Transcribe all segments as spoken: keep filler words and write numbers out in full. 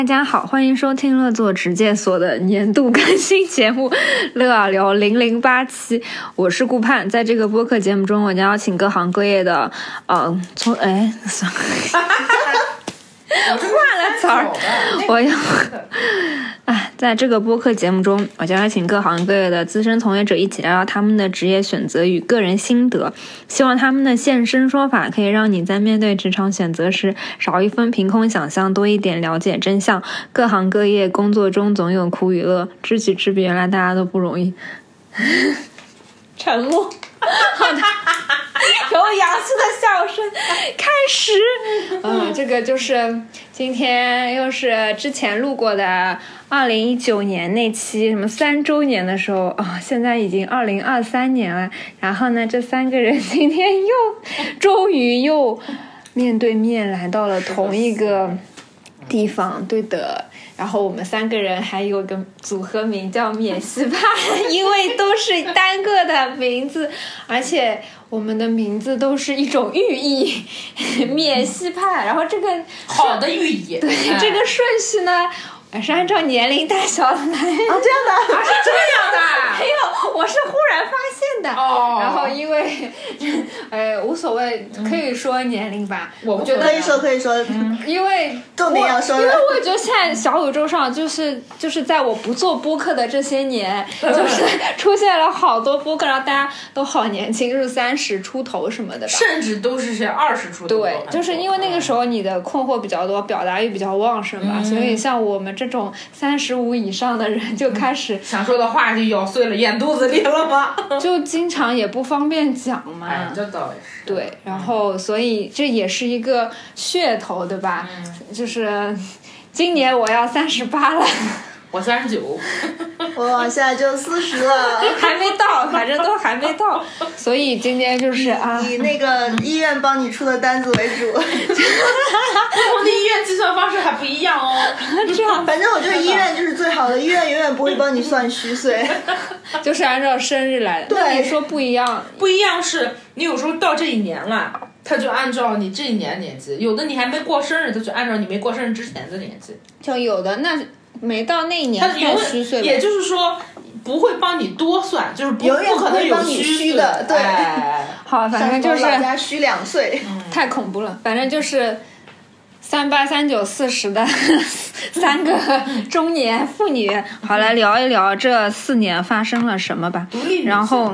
大家好，欢迎收听乐作直介所的年度更新节目《乐啊聊零零八七》，我是顾盼。在这个播客节目中，我将邀请各行各业的，呃，从哎，算了，换了词儿，我要。哎，在这个播客节目中，我将邀请各行各业的资深从业者一起聊聊他们的职业选择与个人心得，希望他们的现身说法可以让你在面对职场选择时少一分凭空想象，多一点了解真相。各行各业工作中总有苦与乐，知己知彼，原来大家都不容易。沉默。好的，有洋气的笑声，开始。嗯，这个就是今天又是之前录过的二零一九年那期什么三周年的时候啊、哦，现在已经二零二三年了。然后呢，这三个人今天又终于又面对面来到了同一个地方，对的。然后我们三个人还有个组合名叫免息派，因为都是单个的名字，而且我们的名字都是一种寓意，免息派。然后这个好的寓意， 对、哎、这个顺序呢是按照年龄大小来。哦，这样的， 啊，是这样的。 没有，我是忽然发现的。哦。然后因为，呃，无所谓，可以说年龄吧。 我我觉得可以说，可以说。 嗯、因为重点要说了。 因为我觉得现在小宇宙上就是就是在我不做播客的这些年，就是出现了好多播客，然后大家都好年轻，就是三十出头什么的吧。 甚至都是些二十出头。 对，就是因为那个时候你的困惑比较多，表达欲比较旺盛吧，嗯、所以像我们这种三十五以上的人就开始、嗯、 想说的话就咬碎了咽肚子里了吗？ 就经常也不方便讲嘛。 哎，这倒也是。 对，然后所以这也是一个噱头，对吧？嗯、就是今年我要三十八了。 我三十九， 我现在就四十了， 还没到，反正都还没到，所以今天就是啊， 以那个医院帮你出的单子为主，不同的医院计算方式还不一样哦。 这样， 反正我觉得医院就是最好的，医院永远不会帮你算虚岁， 就是按照生日来的。 对， 那你说不一样， 不一样是你有时候到这一年了。他就按照你这一年年纪，有的你还没过生日，他就按照你没过生日之前的年纪。 就有的那没到那一年算虚岁， 也就是说不会帮你多算，就是不永远不可能有虚的。对， 哎、 好，反正就是老家虚两岁、 嗯，太恐怖了。反正就是三八三九四十的三个中年妇女，好来聊一聊这四年发生了什么吧。然后。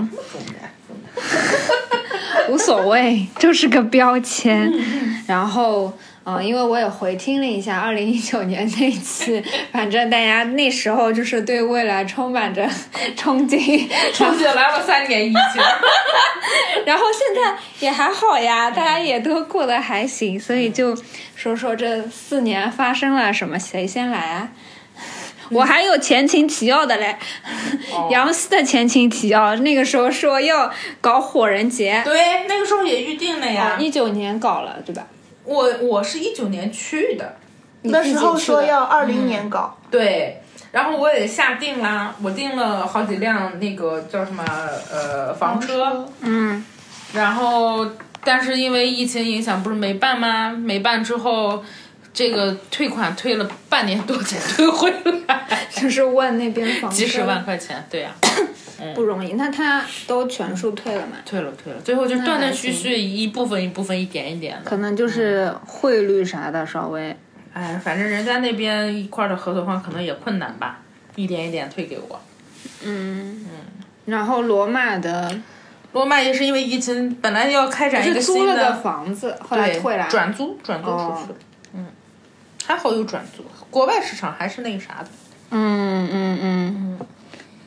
无所谓，就是个标签。然后，嗯、呃，因为我也回听了一下二零一九年那一期，反正大家那时候就是对未来充满着憧憬， 憧憬来了三年疫情， 然后现在也还好呀，大家也都过得还行，所以就说说这四年发生了什么，谁先来啊？我还有前情提要的嘞， 哦、 杨希的前情提要，那个时候说要搞火人节， 对，那个时候也预定了呀， 一九年搞了，对吧？ 我我是一九年去的， 那时候说要二零年搞、 嗯，对，然后我也下定啦，我订了好几辆那个叫什么呃房车， 嗯， 然后但是因为疫情影响，不是没办吗？没办之后。这个退款退了半年多才退回来， 就是问那边房几十万块钱，对呀、啊嗯，不容易。那他都全数退了吗？ 退了，退了，最后就断断续续一部分一部分一点一点的， 可能就是汇率啥的稍微， 哎，反正人家那边一块的合同方可能也困难吧，一点一点退给我。 嗯嗯，然后罗马的。 罗马也是因为疫情，本来要开展一个新的， 是租了的房子，后来退了， 转租转租出去的。哦嗯，还好有转租，国外市场还是那个啥的。 嗯嗯嗯嗯。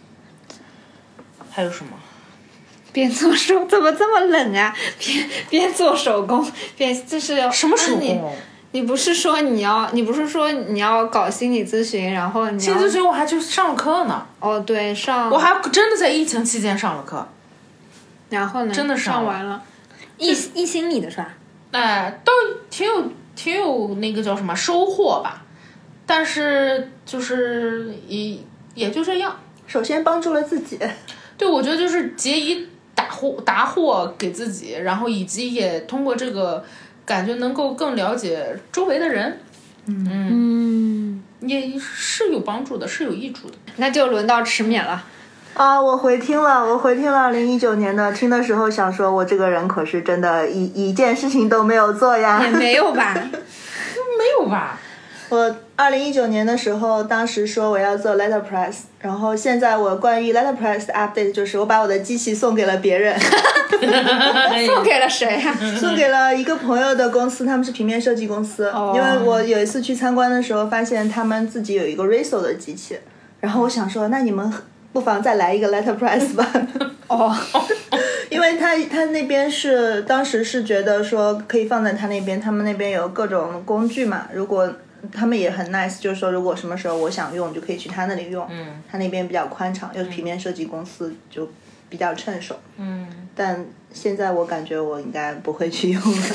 还有什么？ 边做手怎么这么冷啊？边边做手工边就是什么手工？ 你不是说你要你不是说你要搞心理咨询，然后你心理咨询我还去上了课呢。 哦，对，上我还真的在疫情期间上了课。 然后呢？ 真的上完了。易易心理的是吧？ 哎，都挺有挺有那个叫什么收获吧，但是就是也也就这样。 首先帮助了自己。 对，我觉得就是结以答获答获给自己，然后以及也通过这个感觉能够更了解周围的人。 嗯， 也是有帮助的，是有益处的。 那就轮到迟勉了。 啊，我回听了，我回听了二零一九年的，听的时候想说，我这个人可是真的一一件事情都没有做呀。 也没有吧？ 没有吧？ 我二零一九年的时候，当时说我要做 Letterpress， 然后现在我关于 Letterpress 的 update 就是我把我的机器送给了别人。 送给了谁呀、啊？ 送给了一个朋友的公司，他们是平面设计公司。 哦、 因为我有一次去参观的时候，发现他们自己有一个 Riso 的机器，然后我想说，那你们不妨再来一个 Letterpress 吧。 哦， 因为他他那边是当时是觉得说可以放在他那边，他们那边有各种工具嘛，如果他们也很 nice， 就是说如果什么时候我想用，就可以去他那里用。 嗯，他那边比较宽敞，又是平面设计公司，就比较趁手。 嗯， 但现在我感觉我应该不会去用了。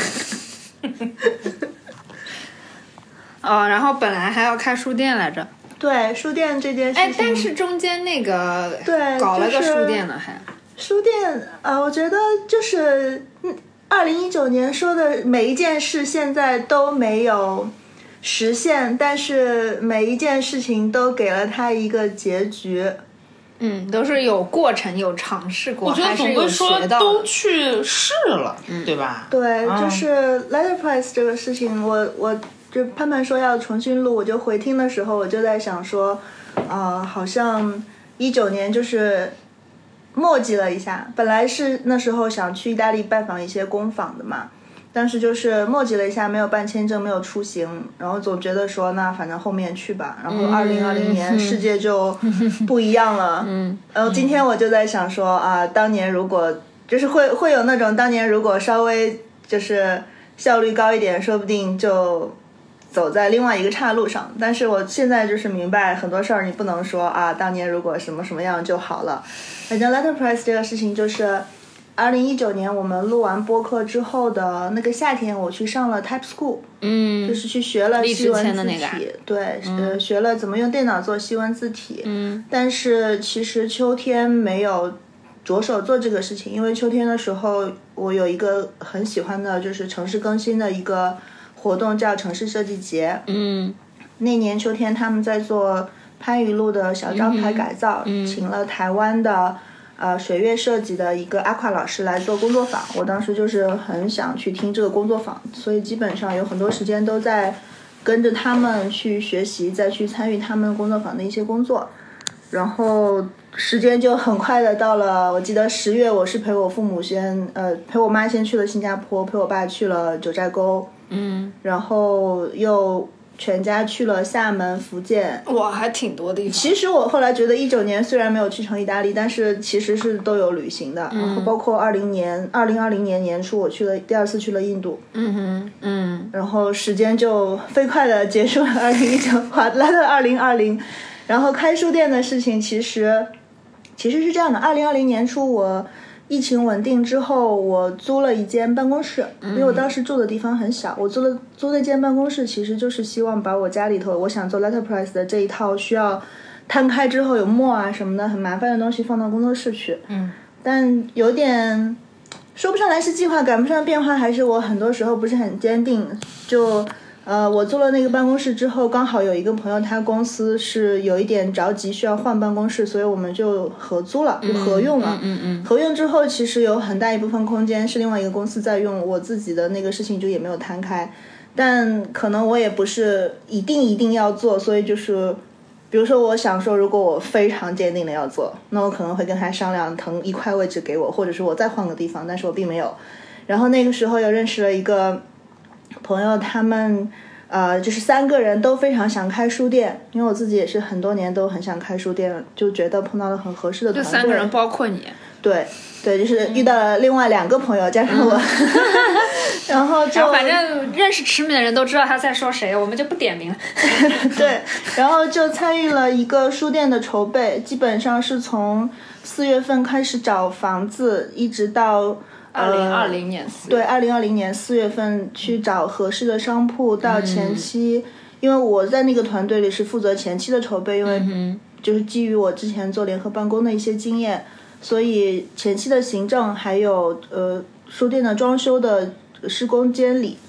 哦，然后本来还要开书店来着。 对，书店这件事情。 哎，但是中间那个对搞了个就是书店呢，还书店呃，我觉得就是嗯，二零一九年说的每一件事现在都没有实现，但是每一件事情都给了他一个结局。 嗯，都是有过程，有尝试过， 我觉得还是有总归说学到都去试了，嗯、对吧？ 对， 嗯、 就是 Letterpress 这个事情，我我就潘潘说要重新录，我就回听的时候，我就在想说，呃，好像一九年就是墨迹了一下，本来是那时候想去意大利拜访一些工坊的嘛。但是就是墨迹了一下，没有办签证，没有出行，然后总觉得说那反正后面去吧。然后二零二零年世界就不一样了。 嗯， 然后今天我就在想说啊，当年如果就是会会有那种当年如果稍微就是效率高一点，说不定就走在另外一个岔路上。但是我现在就是明白很多事儿你不能说啊，当年如果什么什么样就好了。反正 Letterpress 这个事情就是二零一九年我们录完播客之后的那个夏天，我去上了 Type School， 嗯， 就是去学了西文字体， 那个、 对， 嗯、 呃，学了怎么用电脑做西文字体。 嗯， 但是其实秋天没有着手做这个事情，因为秋天的时候我有一个很喜欢的，就是城市更新的一个活动，叫城市设计节。 嗯， 那年秋天他们在做番禺路的小招牌改造， 嗯、 请了台湾的。呃，水月设计的一个阿夸老师来做工作坊，我当时就是很想去听这个工作坊，所以基本上有很多时间都在跟着他们去学习，再去参与他们工作坊的一些工作，然后时间就很快的到了，我记得十月我是陪我父母先，呃，陪我妈先去了新加坡，陪我爸去了九寨沟， 嗯， 然后又。全家去了厦门、福建， 哇，还挺多地方。 其实我后来觉得，一九年虽然没有去成意大利，但是其实是都有旅行的。 嗯、 然后包括二零年、二零二零年年初，我去了第二次去了印度。 嗯哼，嗯。 然后时间就飞快的结束了二零一九，来到二零二零。然后开书店的事情，其实其实是这样的：二零二零年初我。疫情稳定之后，我租了一间办公室，因为我当时住的地方很小，我租了租那间办公室，其实就是希望把我家里头我想做 Letterpress 的这一套需要摊开之后有墨啊什么的很麻烦的东西放到工作室去。 嗯， 但有点说不上来是计划赶不上变化，还是我很多时候不是很坚定，就。呃，我租了那个办公室之后，刚好有一个朋友，他公司是有一点着急，需要换办公室，所以我们就合租了，就合用了。 嗯嗯嗯。 合用之后，其实有很大一部分空间是另外一个公司在用，我自己的那个事情就也没有摊开。但可能我也不是一定一定要做，所以就是，比如说我想说，如果我非常坚定的要做，那我可能会跟他商量腾一块位置给我，或者是我再换个地方，但是我并没有。然后那个时候又认识了一个。朋友他们呃就是三个人都非常想开书店，因为我自己也是很多年都很想开书店，就觉得碰到了很合适的团队。 这三个人包括你？ 对对，就是遇到了另外两个朋友加上我，嗯、然后就然后反正认识迟勉的人都知道他在说谁，我们就不点名了。 对，然后就参与了一个书店的筹备，基本上是从四月份开始找房子，一直到。 二零二零年四月、 呃、对，二零二零年四月份去找合适的商铺，到前期、嗯，因为我在那个团队里是负责前期的筹备，因为就是基于我之前做联合办公的一些经验，所以前期的行政还有呃书店的装修的施工监理，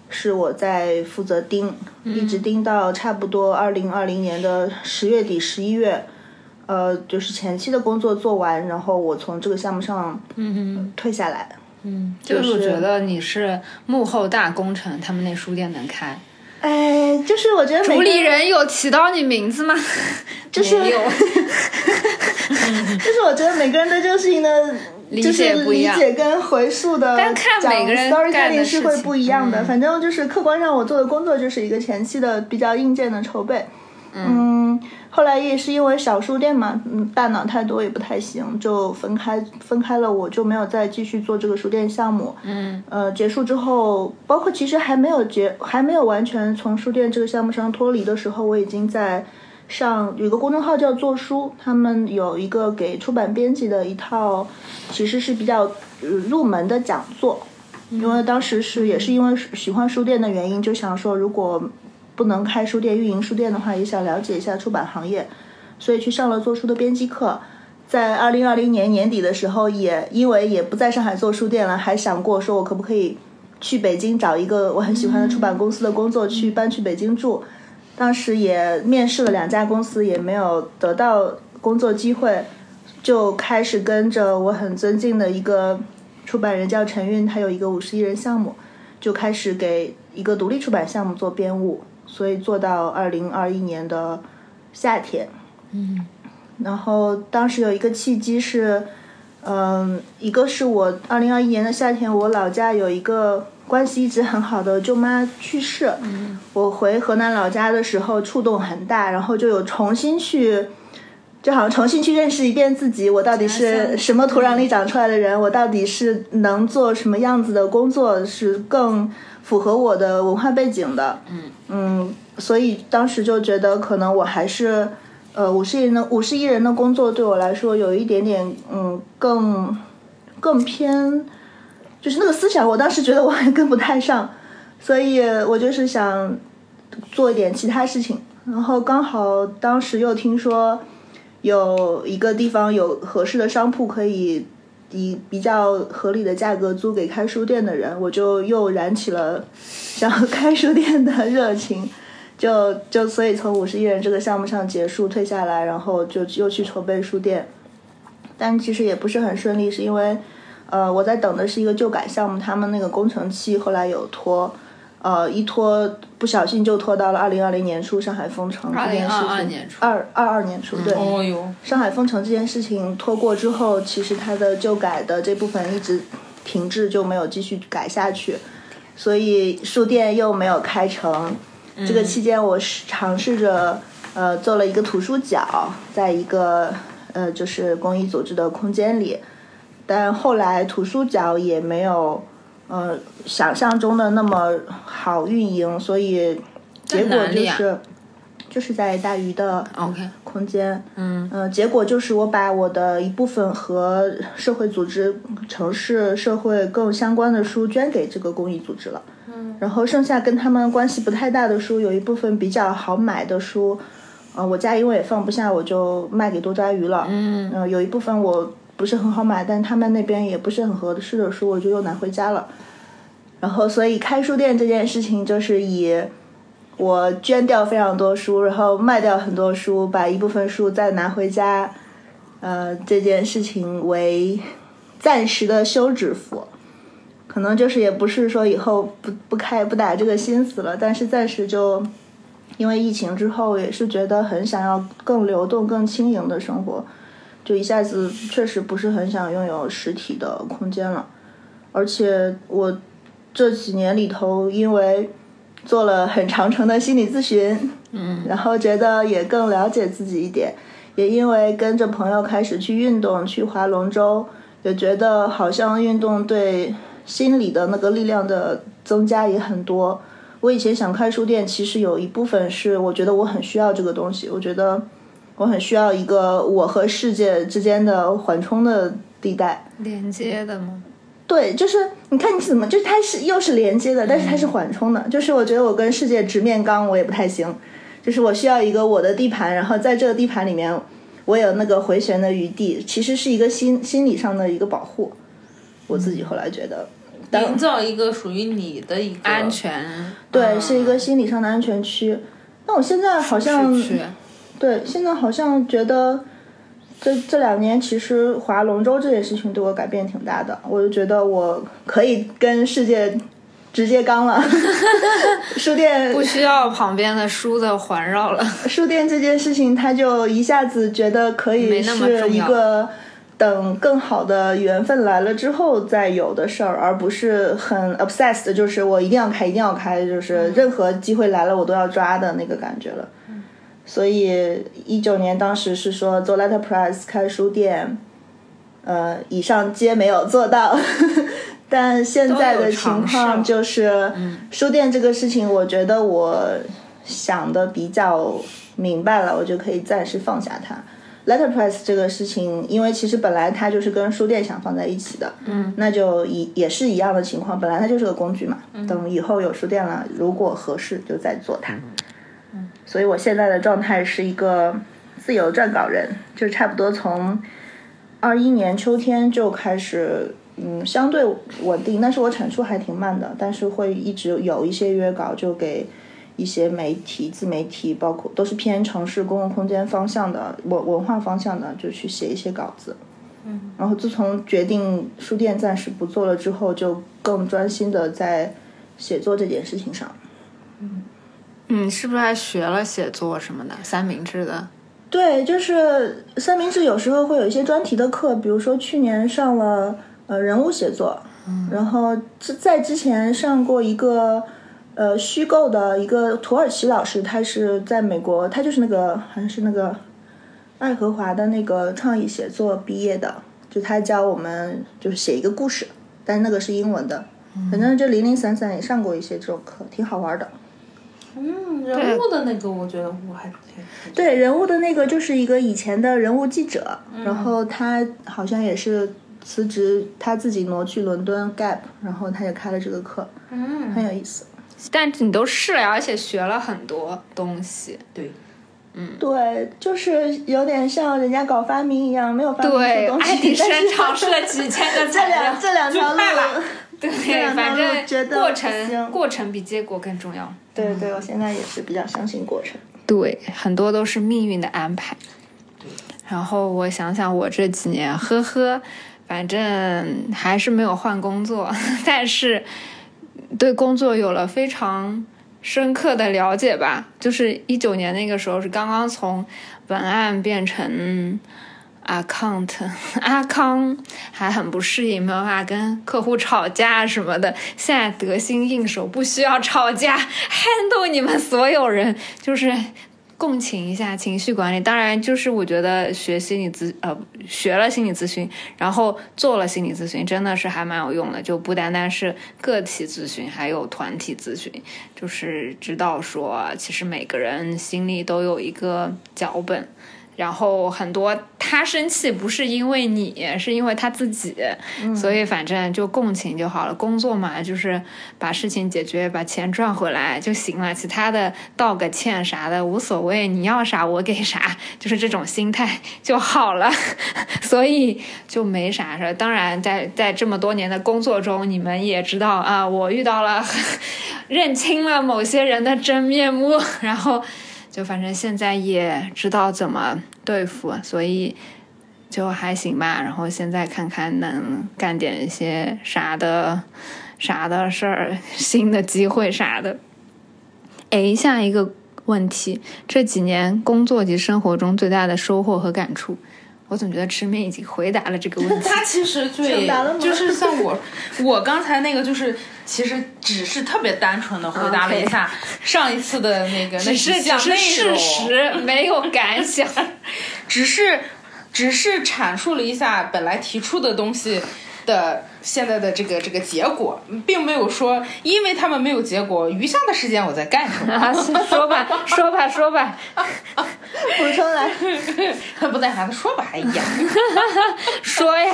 是我在负责盯， 嗯、 一直盯到差不多二零二零年的十月底十一月，呃，就是前期的工作做完，然后我从这个项目上嗯、呃、 退下来。 嗯，就是我觉得你是幕后大功臣，他们那书店能开。 哎，就是我觉得主理人有提到你名字吗？ 就是没有。 就是我觉得每个人对这个事情的理解不一样， 就是理解跟回溯的， 但看每个人干的事情是会不一样的。 嗯、 反正就是客观上我做的工作就是一个前期的比较硬件的筹备。 嗯， 嗯后来也是因为小书店嘛，嗯，大脑太多也不太行，就分开分开了，我就没有再继续做这个书店项目。 嗯， 呃，结束之后，包括其实还没有结，还没有完全从书店这个项目上脱离的时候，我已经在上有一个公众号叫做书，他们有一个给出版编辑的一套，其实是比较、呃、入门的讲座。因为当时是也是因为喜欢书店的原因，就想说如果不能开书店运营书店的话，也想了解一下出版行业，所以去上了做书的编辑课。在二零二零年年底的时候，也因为也不在上海做书店了，还想过说我可不可以去北京找一个我很喜欢的出版公司的工作，去搬去北京住。当时也面试了两家公司，也没有得到工作机会，就开始跟着我很尊敬的一个出版人叫陈韵，他有一个五十亿人项目，就开始给一个独立出版项目做编务，所以做到二零二一年的夏天。 嗯， 然后当时有一个契机是，嗯，一个是我二零二一年的夏天，我老家有一个关系一直很好的舅妈去世， 嗯， 我回河南老家的时候触动很大，然后就有重新去，就好像重新去认识一遍自己，我到底是什么土壤里长出来的人，我到底是能做什么样子的工作，是更符合我的文化背景的。 嗯嗯，所以当时就觉得可能我还是。呃，五十亿人的五十亿人的工作对我来说有一点点，嗯，更更偏，就是那个思想，我当时觉得我还跟不太上，所以我就是想做一点其他事情。然后刚好当时又听说有一个地方有合适的商铺可以以比较合理的价格租给开书店的人，我就又燃起了想要开书店的热情。就就所以从五十亿人这个项目上结束退下来，然后就又去筹备书店，但其实也不是很顺利，是因为呃我在等的是一个旧改项目，他们那个工程期后来有拖，呃一拖不小心就拖到了二零二零年初上海封城这件事情， 二零二二年初， 二二二年初对、 哦哟， 上海封城这件事情拖过之后，其实它的旧改的这部分一直停滞，就没有继续改下去，所以书店又没有开成。这个期间我尝试着呃做了一个图书角，在一个呃就是公益组织的空间里，但后来图书角也没有呃想象中的那么好运营，所以结果就是、啊、就是在大鱼的空间。 okay. 嗯呃结果就是我把我的一部分和社会组织城市社会更相关的书捐给这个公益组织了，然后剩下跟他们关系不太大的书，有一部分比较好买的书，呃，我家因为也放不下，我就卖给多抓鱼了。 嗯， 呃，有一部分我不是很好买，但他们那边也不是很合适的书，我就又拿回家了。然后，所以开书店这件事情就是以我捐掉非常多书，然后卖掉很多书，把一部分书再拿回家，呃，这件事情为暂时的休止符。可能就是也不是说以后不不开不打这个心思了，但是暂时就因为疫情之后也是觉得很想要更流动更轻盈的生活，就一下子确实不是很想拥有实体的空间了。而且我这几年里头因为做了很长程的心理咨询， 嗯， 然后觉得也更了解自己一点，也因为跟着朋友开始去运动，去划龙舟，也觉得好像运动对心理的那个力量的增加也很多。我以前想开书店，其实有一部分是我觉得我很需要这个东西，我觉得我很需要一个我和世界之间的缓冲的地带， 连接的吗？ 对，就是你看你怎么，就是它是又是连接的，但是它是缓冲的，就是我觉得我跟世界直面刚我也不太行，就是我需要一个我的地盘，然后在这个地盘里面我有那个回旋的余地，其实是一个心心理上的一个保护。我自己后来觉得营造一个属于你的一个安全， 对， 嗯、 是一个心理上的安全区。那我现在好像，对，现在好像觉得这这两年其实划龙舟这件事情对我改变挺大的，我就觉得我可以跟世界直接刚了。书店不需要旁边的书的环绕了。 书店这件事情，他就一下子觉得可以是一个等更好的缘分来了之后再有的事儿，而不是很 obsessed， 就是我一定要开，一定要开，就是任何机会来了我都要抓的那个感觉了。嗯、所以一九年当时是说做 Letterpress 开书店，呃，以上皆没有做到。但现在的情况就是，书店这个事情，我觉得我想的比较明白了，我就可以暂时放下它。Letterpress 这个事情，因为其实本来它就是跟书店想放在一起的， 嗯， 那就也也是一样的情况，本来它就是个工具嘛，嗯、等以后有书店了，如果合适就再做它。嗯，所以我现在的状态是一个自由撰稿人，就差不多从二一年秋天就开始。嗯，相对稳定，但是我产出还挺慢的，但是会一直有一些约稿，就给一些媒体、自媒体，包括都是偏城市公共空间方向的、文文化方向的，就去写一些稿子。嗯，然后自从决定书店暂时不做了之后，就更专心的在写作这件事情上。 嗯，嗯，是不是还学了写作什么的？三明治的？ 对，就是三明治有时候会有一些专题的课，比如说去年上了。呃，人物写作，嗯、然后在之前上过一个呃虚构的一个土耳其老师，他是在美国，他就是那个好像是那个爱荷华的那个创意写作毕业的，就他教我们就是写一个故事，但那个是英文的，嗯、反正就零零散散也上过一些这种课，挺好玩的。 嗯，人物的那个我觉得我还挺对人物的那个就是一个以前的人物记者，嗯、然后他好像也是。辞职，他自己挪去伦敦 Gap， 然后他也开了这个课， 嗯， 很有意思。 但你都试了，而且学了很多东西。 对， 嗯， 对，就是有点像人家搞发明一样，没有发明出东西。 爱迪生尝试了几千个材料， 这两条路， 对，反正过程过程比结果更重要。 对对，我现在也是比较相信过程。 对，很多都是命运的安排。然后我想想，我这几年，呵呵。反正还是没有换工作，但是对工作有了非常深刻的了解吧。就是一九年那个时候是刚刚从文案变成 account， 阿康还很不适应，没有办法跟客户吵架什么的。现在得心应手，不需要吵架 ，handle 你们所有人，就是。共情一下情绪管理，当然就是我觉得学心理咨呃学了心理咨询，然后做了心理咨询，真的是还蛮有用的，就不单单是个体咨询，还有团体咨询，就是知道说其实每个人心里都有一个脚本。然后很多他生气不是因为你，是因为他自己，嗯、所以反正就共情就好了。工作嘛，就是把事情解决，把钱赚回来就行了，其他的道个歉啥的无所谓，你要啥我给啥，就是这种心态就好了，所以就没啥事。当然在在这么多年的工作中，你们也知道啊，我遇到了认清了某些人的真面目，然后就反正现在也知道怎么对付，所以就还行吧。然后现在看看能干点一些啥的啥的事儿，新的机会啥的。诶，下一个问题，这几年工作及生活中最大的收获和感触。我总觉得吃面已经回答了这个问题。 他其实对，就是像我，我刚才那个就是其实只是特别单纯的回答了一下上一次的那个只是只是事实，没有感想， 只是只是阐述了一下本来提出的东西的现在的这个这个结果，并没有说因为他们没有结果，余下的时间我在干什么？ 啊、说吧，说吧，说吧， 补充来， 不在啥的说吧，哎呀， 说呀，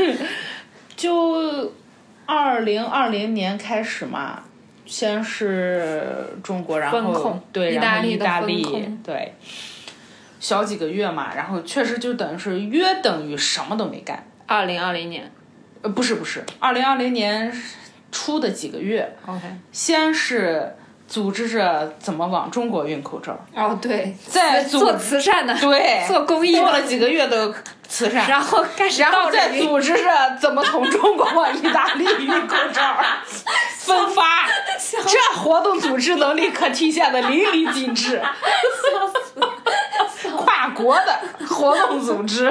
就二零二零年开始嘛，先是中国，然后对，然后意大利，对，小几个月嘛，然后确实就等于是约等于什么都没干。 二零二零年。 呃，不是不是，二零二零年初的几个月 ，OK， 先是组织着怎么往中国运口罩。 哦，对， 再做慈善的， 对， 做公益， 做了几个月的慈善， 然后开始， 然后再组织着怎么从中国往意大利运口罩，分发，这活动组织能力可体现的淋漓尽致。跨国的活动组织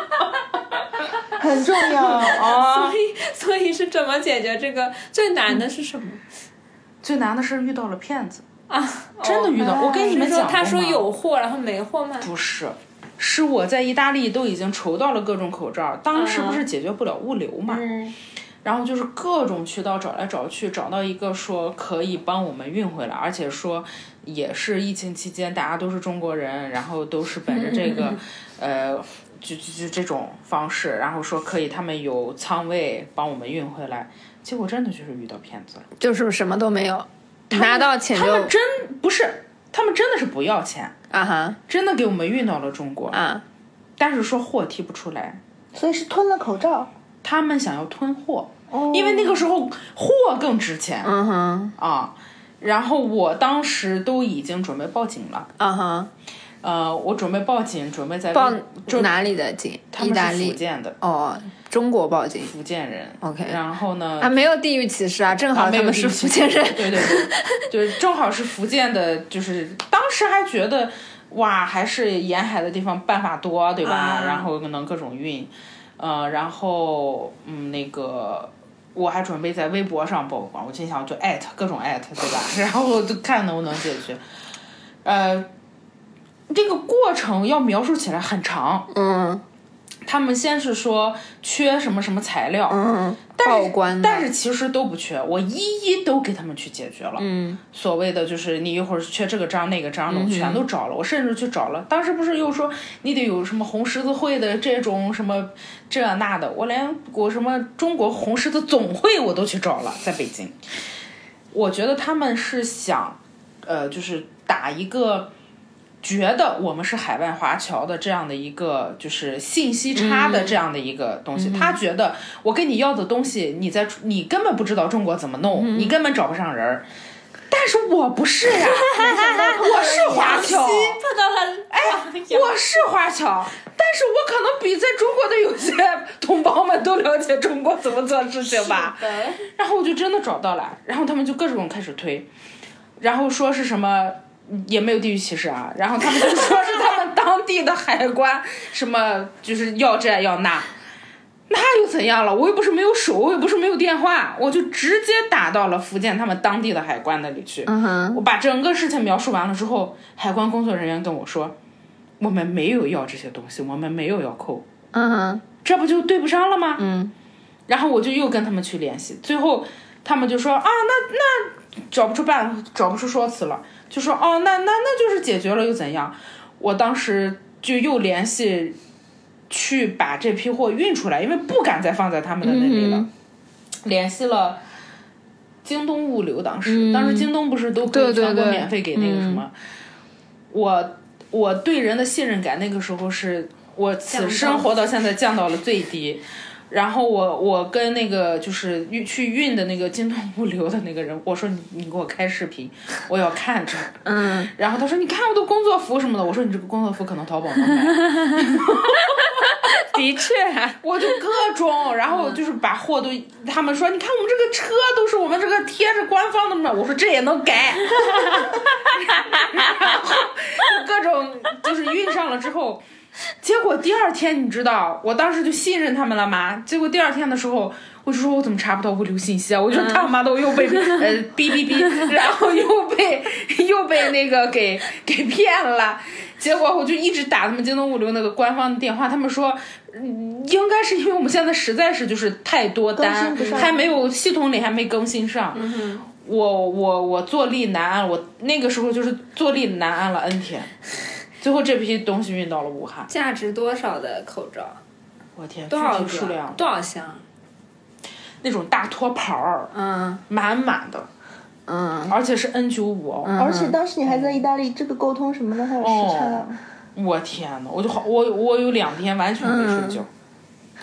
很重要啊。 所以，所以是怎么解决这个？最难的是什么？嗯、 最难的是遇到了骗子啊！ 真的遇到，哦、我跟你们讲过吗？ 他说有货，然后没货卖。 不是，是我在意大利都已经筹到了各种口罩，当时不是解决不了物流嘛。 嗯。 然后就是各种渠道找来找去，找到一个说可以帮我们运回来，而且说也是疫情期间大家都是中国人，然后都是本着这个呃就就就这种方式，然后说可以他们有仓位帮我们运回来，结果真的就是遇到骗子了， 就是什么都没有，拿到钱就他们真不是，他们真的是不要钱啊哈， 真的给我们运到了中国啊， 但是说货提不出来， 所以是吞了口罩。 他们想要吞货， 哦， 因为那个时候货更值钱。 嗯哼啊，然后我当时都已经准备报警了。 啊哈， 呃，我准备报警，准备在报哪里的警？意大利、 福建的。 哦，中国报警。 福建人。 OK。 然后呢？ 啊，没有地域歧视啊，正好他们是福建人。 啊、对对对，就是正好是福建的，就是当时还觉得哇，还是沿海的地方办法多，对吧？啊、然后能各种运。呃，然后嗯，那个我还准备在微博上曝光，我心想就艾特各种艾特，对吧？然后就看能不能解决。呃，这个过程要描述起来很长。 嗯。 他们先是说缺什么什么材料， 嗯， 但是但是其实都不缺，我一一都给他们去解决了。 嗯， 所谓的就是你一会儿缺这个章那个章的，我全都找了，我甚至去找了。当时不是又说你得有什么红十字会的这种什么这那的，我连我什么中国红十字总会我都去找了，在北京。我觉得他们是想，呃，就是打一个。觉得我们是海外华侨的这样的一个就是信息差的这样的一个东西，嗯、他觉得我跟你要的东西，你在你根本不知道中国怎么弄，嗯、你根本找不上人，但是我不是呀，我是华侨，哎，我是华侨，但是我可能比在中国的有些同胞们都了解中国怎么做事情吧，然后我就真的找到了，然后他们就各种开始推，然后说是什么。也没有地域歧视啊，然后他们就说是他们当地的海关什么就是要这要那，那又怎样了？我又不是没有手，我又不是没有电话，我就直接打到了福建他们当地的海关那里去。 嗯哼， 我把整个事情描述完了之后，海关工作人员跟我说，我们没有要这些东西，我们没有要扣。 嗯哼， 这不就对不上了吗？ 嗯， 然后我就又跟他们去联系，最后他们就说啊，那那找不出办，找不出说辞了。就说哦，那那那就是解决了又怎样？我当时就又联系去把这批货运出来，因为不敢再放在他们的那里了。嗯、联系了京东物流，当时、嗯、当时京东不是都可以全国免费给那个什么？ 嗯、 我我对人的信任感那个时候是我此生活到现在降到了最低。然后我我跟那个就是运去运的那个京东物流的那个人，我说你你给我开视频，我要看着。 嗯。 然后他说你看我的工作服什么的，我说你这个工作服可能淘宝能买。 的确， 我就各种，然后就是把货都，他们说你看我们这个车都是我们这个贴着官方的嘛，我说这也能改。然后各种就是运上了之后。结果第二天你知道我当时就信任他们了吗？结果第二天的时候我就说我怎么查不到物流信息啊，我就他妈的我又被呃哔哔哔，然后又被又被那个给给骗了。结果我就一直打他们京东物流那个官方的电话，他们说应该是因为我们现在实在是就是太多单，还没有系统里还没更新上。 嗯、 我我我坐立难安，我那个时候就是坐立难安了 N 天。最后这批东西运到了武汉。 价值多少的口罩？ 我天， 多少数量？ 多少箱？ 那种大托盘儿， 嗯， 满满的， 嗯， 而且是 N 九五 哦、 嗯。而且当时你还在意大利，这个沟通什么的还有时差。 哦、我天呐，我就好，我我有两天完全没睡觉。嗯、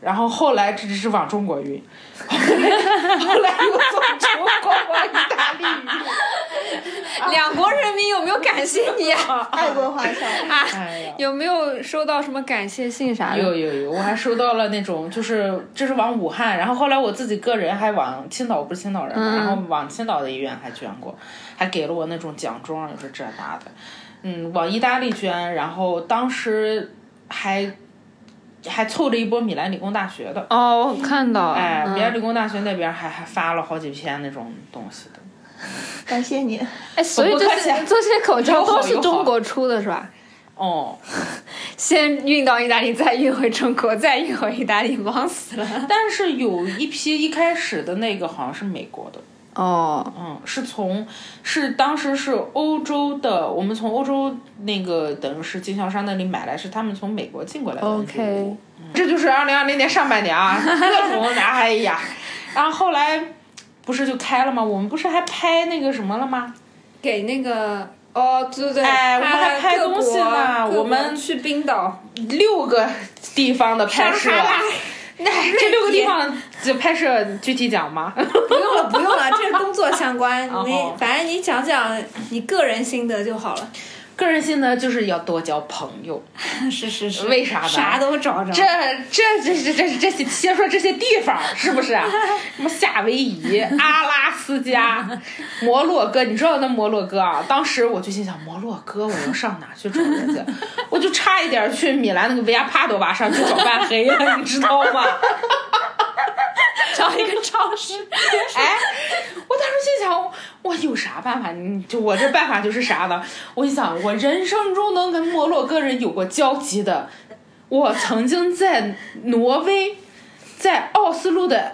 然后后来这只是往中国运，后来后来又从中国往意大利运。 两国人民有没有感谢你啊？ 爱国华侨啊！有没有收到什么感谢信啥的？ 有有有，我还收到了那种，就是这是往武汉，然后后来我自己个人还往青岛，我不是青岛人嘛，嗯、然后往青岛的医院还捐过，还给了我那种奖状，又是这那的。嗯，往意大利捐，然后当时还还凑了一波米兰理工大学的。 哦，我看到。 哎，米兰理工大学那边还还发了好几篇那种东西的。 感谢你。 哎，所以这些这些口罩都是中国出的是吧？ 哦， 先运到意大利，再运回中国，再运回意大利，忙死了。 但是有一批一开始的那个好像是美国的。 哦， 嗯，是从是当时是欧洲的，我们从欧洲那个等于是经销商那里买来，是他们从美国进过来的。 OK，、 嗯、这就是二零二零年上半年啊，各种哎呀，然后后来不是就开了吗？我们不是还拍那个什么了吗？ 给那个哦，对对对， 哎，我们还拍东西呢，我们去冰岛六个地方的拍摄。那这六个地方就拍摄具体讲吗？ 不用了，不用了，这是工作相关。你反正你讲讲你个人心得就好了。 个人心得就是要多交朋友。 是是是。 为啥呢？ 啥都找着。 这这这这这这些，先说这些地方是不是？什么夏威夷、阿拉斯加、摩洛哥，你知道那摩洛哥啊？当时我就心想，摩洛哥我要上哪去找人家？我就差一点去米兰那个维亚帕多瓦上去找半黑了，你知道吗？ 找一个超市。 哎，我当时心想，我有啥办法？你就我这办法就是啥呢？我一想，我人生中能跟摩洛哥人有过交集的，我曾经在挪威，在奥斯陆的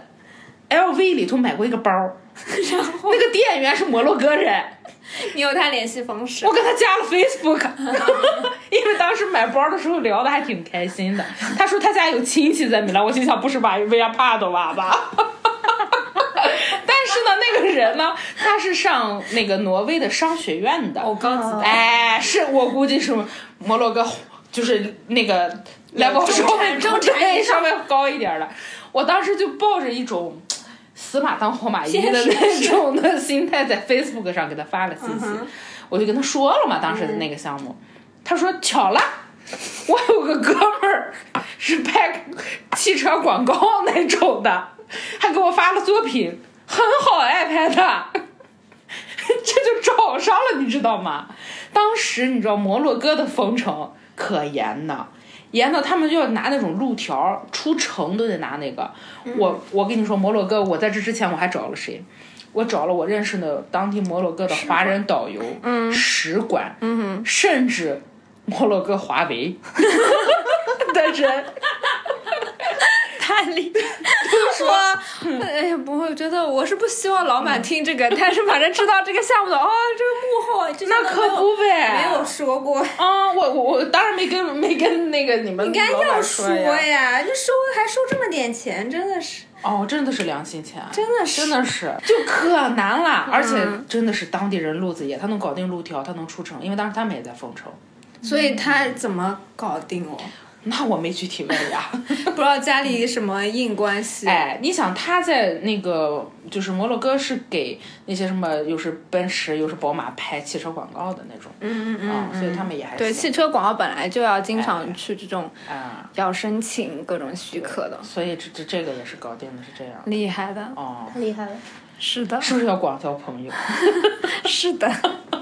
L V 里头买过一个包， 然后那个店员是摩洛哥人。 你有他联系方式？ 我跟他加了 Facebook， 因为当时买包的时候聊的还挺开心的。他说他家有亲戚在米兰，我心想不是吧，维亚帕多瓦吧？但是呢，那个人呢，他是上那个挪威的商学院的， 哦，高级的， 哎，是我估计是摩洛哥，就是那个 level 稍微中产稍微高一点的。我当时就抱着一种死马当活马医的那种的心态，在 Facebook 上给他发了信息，嗯、我就跟他说了嘛，当时的那个项目，嗯、他说巧了，我有个哥们儿是拍汽车广告那种的，还给我发了作品，很好哎，拍的，这就找上了，你知道吗？当时你知道摩洛哥的封城可严呢。严到他们就要拿那种路条，出城都得拿那个。嗯、我我跟你说，摩洛哥，我在这之前我还找了谁？我找了我认识的当地摩洛哥的华人导游、 嗯、 使馆， 嗯、 甚至摩洛哥华为的人。 太厉害！我哎呀，不会，觉得我是不希望老板听这个，嗯、但是反正知道这个项目的哦，这个幕后那可不呗， 没有说过啊、嗯，我我我当然没跟没跟那个你们应该要说呀，就收还收这么点钱，真的是哦，真的是良心钱， 真的是真的是就可难了，而且真的是当地人路子野，他能搞定路条，他能出城，因为当时他们也在封城， 所以他怎么搞定哦？ 那我没具体问呀， 不知道家里什么硬关系。 哎，你想他在那个就是摩洛哥是给那些什么又是奔驰又是宝马拍汽车广告的那种， 嗯嗯嗯、 啊，所以他们也还对汽车广告本来就要经常去这种啊， 要申请各种许可的， 所以这这这个也是搞定的，是这样。 厉害的哦， 太厉害了， 是的， 是不是要广交朋友？ 是的。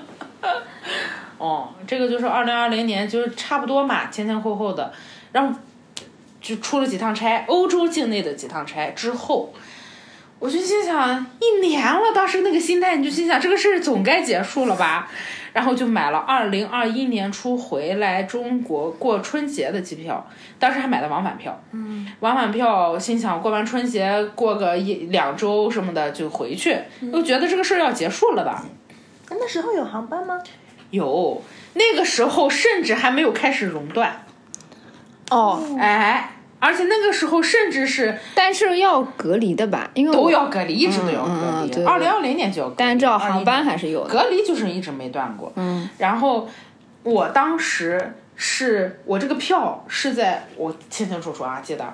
哦，这个就是二零二零年，就是差不多嘛，前前后后的，然后就出了几趟差，欧洲境内的几趟差之后，我就心想，一年了，当时那个心态，你就心想这个事儿总该结束了吧，然后就买了二零二一年初回来中国过春节的机票，当时还买的往返票， 嗯， 往返票，心想过完春节过个一两周什么的就回去， 嗯、 又觉得这个事儿要结束了吧。 那时候有航班吗？ 有，那个时候甚至还没有开始熔断。 哦， 哎，而且那个时候甚至是， 但是要隔离的吧？因为都要隔离，一直都要隔离。二零二零年就要隔离， 但这航班还是有的。 隔离就是一直没断过。 嗯， 然后我当时是我这个票是在我清清楚楚啊，记得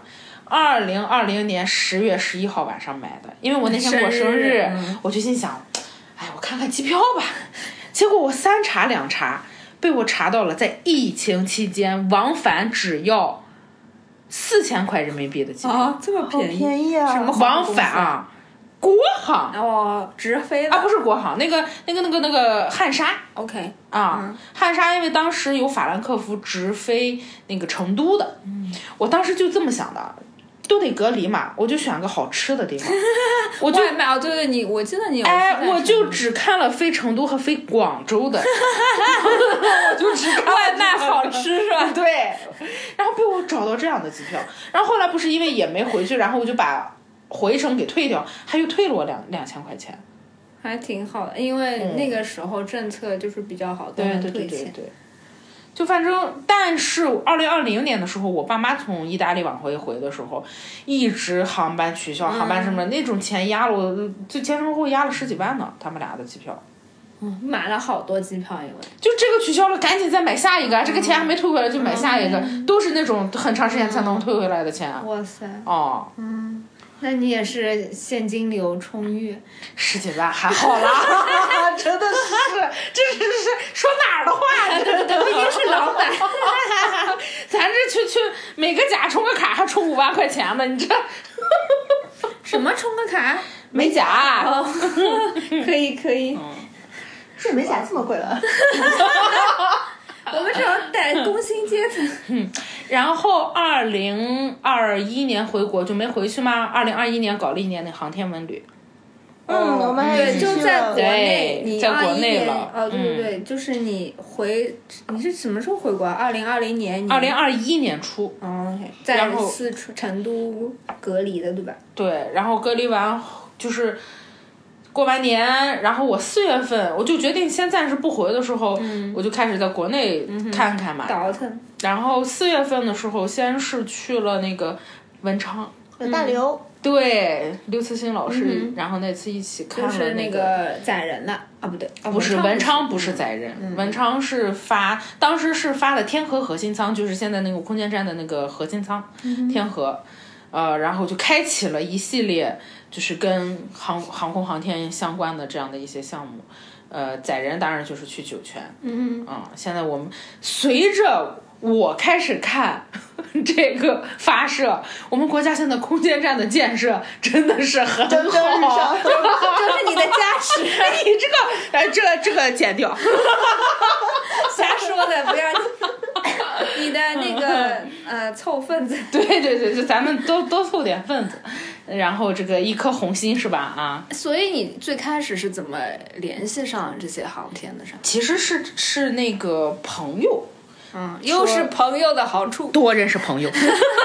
二零二零年十月十一号晚上买的，因为我那天过生日， 生日嗯、 我就心想，哎，我看看机票吧。结果我三查两查，被我查到了在疫情期间往返只要四千块人民币的机票。 啊，这么便宜？ 便宜啊！ 什么往返啊？国航哦，直飞的啊，不是国航，那个那个那个那个汉莎 ，OK 啊， 嗯、 汉莎因为当时有法兰克福直飞那个成都的，嗯，我当时就这么想的，都得隔离嘛，我就选个好吃的地方，我就外卖哦，对对，你我记得你有哎，我就只看了飞成都和飞广州的，我就只看外卖好吃是吧？ 对，然后被我找到这样的机票，然后后来不是因为也没回去，然后我就把回程给退掉，他又退了我两两千块钱， 还挺好的，因为那个时候政策就是比较好，都能退钱。 对对对对对。就反正，但是二零二零年的时候，我爸妈从意大利往回回的时候，一直航班取消，航班什么、嗯、那种钱压了我，就前前后后压了十几万呢，他们俩的机票。 嗯，买了好多机票，因为就这个取消了，赶紧再买下一个，嗯、这个钱还没退回来就买下一个，嗯、都是那种很长时间才能退回来的钱。 哇塞！ 哦， 嗯。那你也是现金流充裕， 十几万还好啦，真的是，这是是说哪儿的话？ 这这毕竟是老板， 咱这去去每个甲充个卡还充五万块钱呢，你这什么充个卡？ 美甲， 哦、可以可以， 这美甲这么贵了。 我们这种带工薪阶层。 嗯，然后二零二一年回国就没回去吗？二零二一年搞了一年那航天文旅。 嗯，我们还对，就在国内， 你在国内了。 哦，对对对，嗯、就是你回，你是什么时候回国？二零二零年。 二零二一年初。 哦，在四川成都隔离的，对吧？ 对，然后隔离完就是。过完年，然后我四月份我就决定先暂时不回的时候，嗯、我就开始在国内看看嘛。 倒腾。 然后四月份的时候，先是去了那个文昌。 有大刘。 嗯、对，刘慈欣老师，嗯、然后那次一起看了、那个。 就是那个载人的啊，不对，哦、 不是文昌，不是载人，嗯、文昌是发，当时是发的天河核心舱，就是现在那个空间站的那个核心舱， 嗯、 天河。呃，然后就开启了一系列就是跟航航空航天相关的这样的一些项目，呃，载人当然就是去酒泉， 嗯啊、嗯，现在我们随着我开始看这个发射，我们国家现在空间站的建设真的是很好， 蒸蒸日上， 这是你的加持， 你这个哎，这个这个剪掉， 瞎说的不要。你的那个呃凑份子， 对对对，就咱们多多凑点份子，然后这个一颗红心是吧？啊， 所以你最开始是怎么联系上这些航天的上？ 其实是是那个朋友， 嗯，又是朋友的好处， 多认识朋友，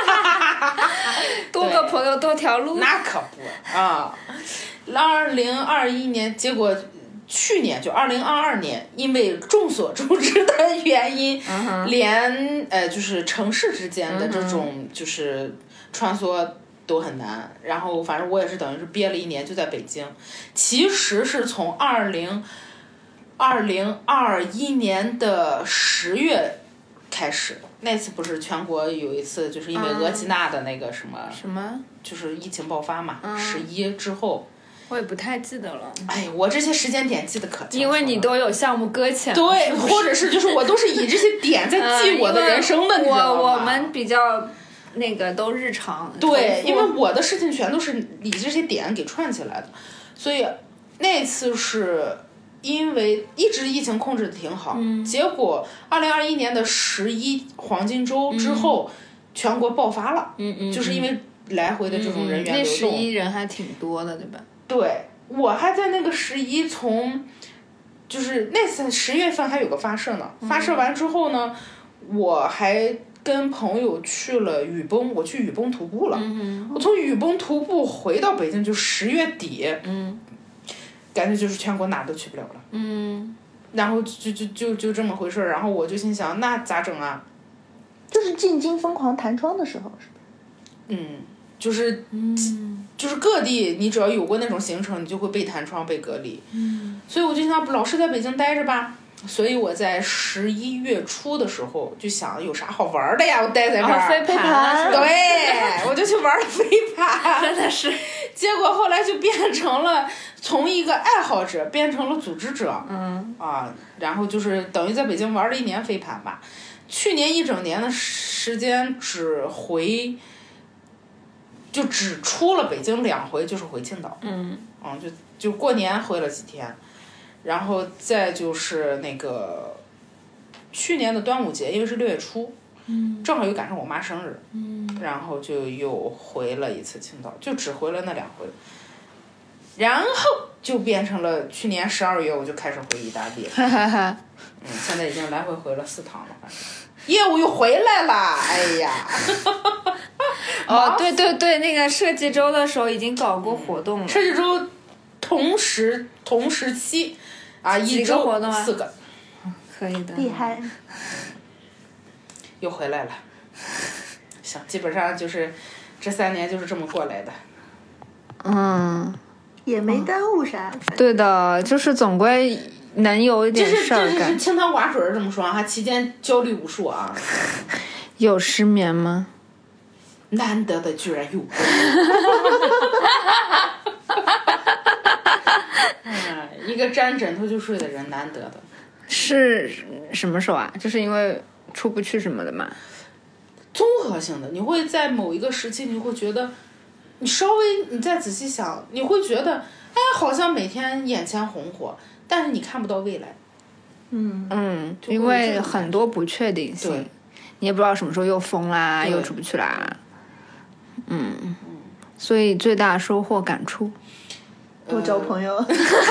多个朋友多条路， 那可不啊。二零二一年，结果。去年就二零二二年，因为众所周知的原因， 嗯、 连呃就是城市之间的这种就是穿梭都很难。嗯、然后反正我也是等于是憋了一年就在北京，其实是从二零二零二一年的十月开始，那次不是全国有一次就是因为额济纳的那个什么、 嗯、什么就是疫情爆发嘛，十一、 嗯、 之后。 我也不太记得了。 哎，我这些时间点记得可清楚了。 因为你都有项目搁浅。 对， 是是或者是就是我都是以这些点在记我的人生的， 嗯、 你知道吗？ 我我们比较那个都日常。 对，因为我的事情全都是以这些点给串起来的，所以那次是因为一直疫情控制的挺好， 嗯、 结果二零二一年的十一黄金周之后，嗯、全国爆发了， 嗯嗯， 就是因为来回的这种人员流动， 那十一人还挺多的，对吧？ 对，我还在那个十一从，就是那次十月份还有个发射呢， 嗯、 发射完之后呢，我还跟朋友去了雨崩，我去雨崩徒步了， 嗯、 我从雨崩徒步回到北京就十月底， 嗯， 感觉就是全国哪都去不了了， 嗯， 然后就就就就这么回事儿，然后我就心想那咋整啊？ 就是进京疯狂弹窗的时候，是吧？ 嗯。就是， 嗯， 就是各地，你只要有过那种行程，你就会被弹窗、被隔离。 嗯， 所以我就想，老是在北京待着吧。 所以我在十一月初的时候就想有啥好玩的呀，我待在这儿、 哦、飞盘， 对，我就去玩飞盘， 真的是。 结果后来就变成了从一个爱好者变成了组织者， 嗯啊，然后就是等于在北京玩了一年飞盘吧。去年一整年的时间只回，就只出了北京两回，就是回青岛， 嗯嗯，就就过年回了几天。然后再就是那个去年的端午节，因为是六月初， 嗯， 正好又赶上我妈生日， 嗯， 然后就又回了一次青岛，就只回了那两回，然后就变成了去年十二月我就开始回意大利了， 哈哈哈， 嗯，现在已经来回回了四趟了，反正业务又回来了，哎呀， 哦，对对对，那个设计周的时候已经搞过活动了， 设计周同时同时期。啊，一周活动啊， 四个， 可以的， 厉害， 又回来了。行，基本上就是这三年就是这么过来的。 嗯， 也没耽误啥。 嗯、对的，就是总归能有一点事儿干。 这是清汤寡水这么说啊，期间焦虑无数啊。 有失眠吗？ 难得的居然有。嗯，一个沾枕头就睡的人，难得的。 是什么时候啊？就是因为出不去什么的嘛。 综合性的，你会在某一个时期，你会觉得，你稍微你再仔细想，你会觉得，哎，好像每天眼前红火，但是你看不到未来。 嗯嗯，因为很多不确定性， 对， 你也不知道什么时候又封啦，又出不去啦。嗯嗯，所以最大收获感触。 多交朋友，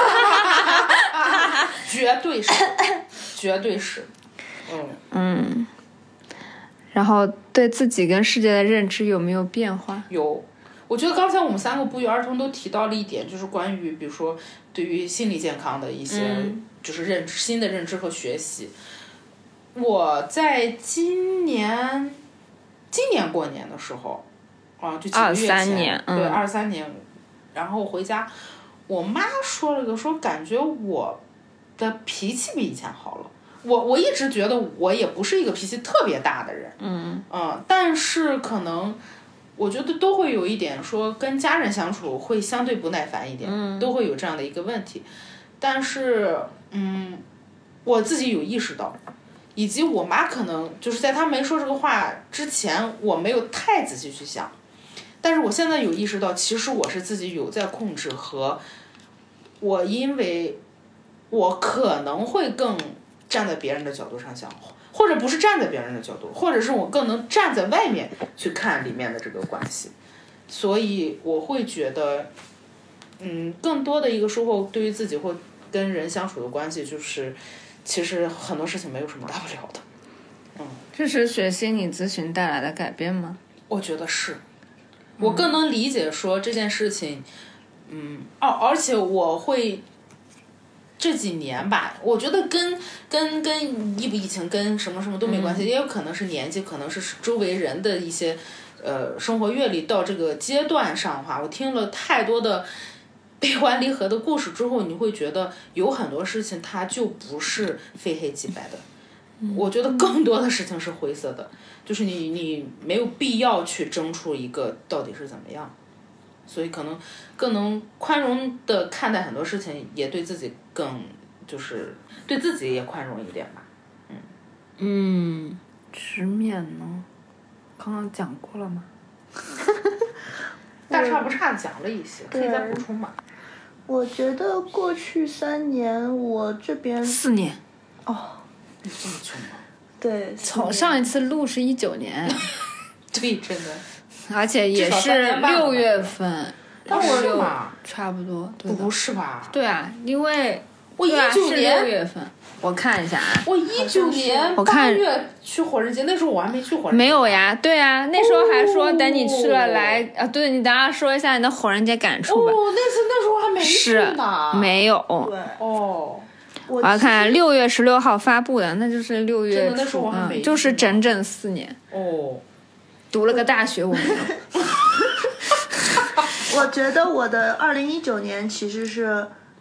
绝对是，绝对是，嗯嗯。然后对自己跟世界的认知有没有变化？ 有，我觉得刚才我们三个不约而同都提到了一点，就是关于比如说对于心理健康的一些， 嗯、 就是认知新的认知和学习。我在今年，今年过年的时候，啊，就几个月前， 二三年， 对，二三年，然后回家。我妈说了个说，感觉我的脾气比以前好了。我我一直觉得我也不是一个脾气特别大的人， 嗯嗯，但是可能我觉得都会有一点说跟家人相处会相对不耐烦一点， 嗯， 都会有这样的一个问题。但是嗯，我自己有意识到，以及我妈可能就是在她没说这个话之前，我没有太仔细去想。但是我现在有意识到，其实我是自己有在控制，和我因为我可能会更站在别人的角度上想，或者不是站在别人的角度，或者是我更能站在外面去看里面的这个关系，所以我会觉得，嗯，更多的一个收获对于自己或跟人相处的关系，就是其实很多事情没有什么大不了的。嗯， 这是学心理咨询带来的改变吗？ 我觉得是。我更能理解说这件事情，嗯，哦，而且我会这几年吧，我觉得跟跟跟疫不疫情跟什么什么都没关系， 嗯、 也有可能是年纪，可能是周围人的一些呃生活阅历到这个阶段上的话，我听了太多的悲欢离合的故事之后，你会觉得有很多事情它就不是非黑即白的。我觉得更多的事情是灰色的，就是你你没有必要去争出一个到底是怎么样，所以可能更能宽容的看待很多事情，也对自己更就是对自己也宽容一点吧。嗯嗯，直面呢，刚刚讲过了吗？ 大差不差讲了一些，可以再补充吗？ 我觉得过去三年我这边四年哦。 你这么穷吗？ 对， 从上一次录是一九年， 对，真的， 而且也是六月份， 但我六差不多，对不是吧？ 对啊，因为我一九年六月份，我看一下啊， 我一九年八月去火人节，那时候我还没去火人节。 没有呀，对啊，那时候还说等你去了来、哦、啊，对，你等下说一下你的火人节感触吧。 哦，那次那时候还没去呢， 是没有。 对， 哦。 我要看六月十六号发布的，那就是六月初，那时候我还没、 嗯，就是整整四年。 哦， 读了个大学，我没有。 我觉得我的二零一九年其实是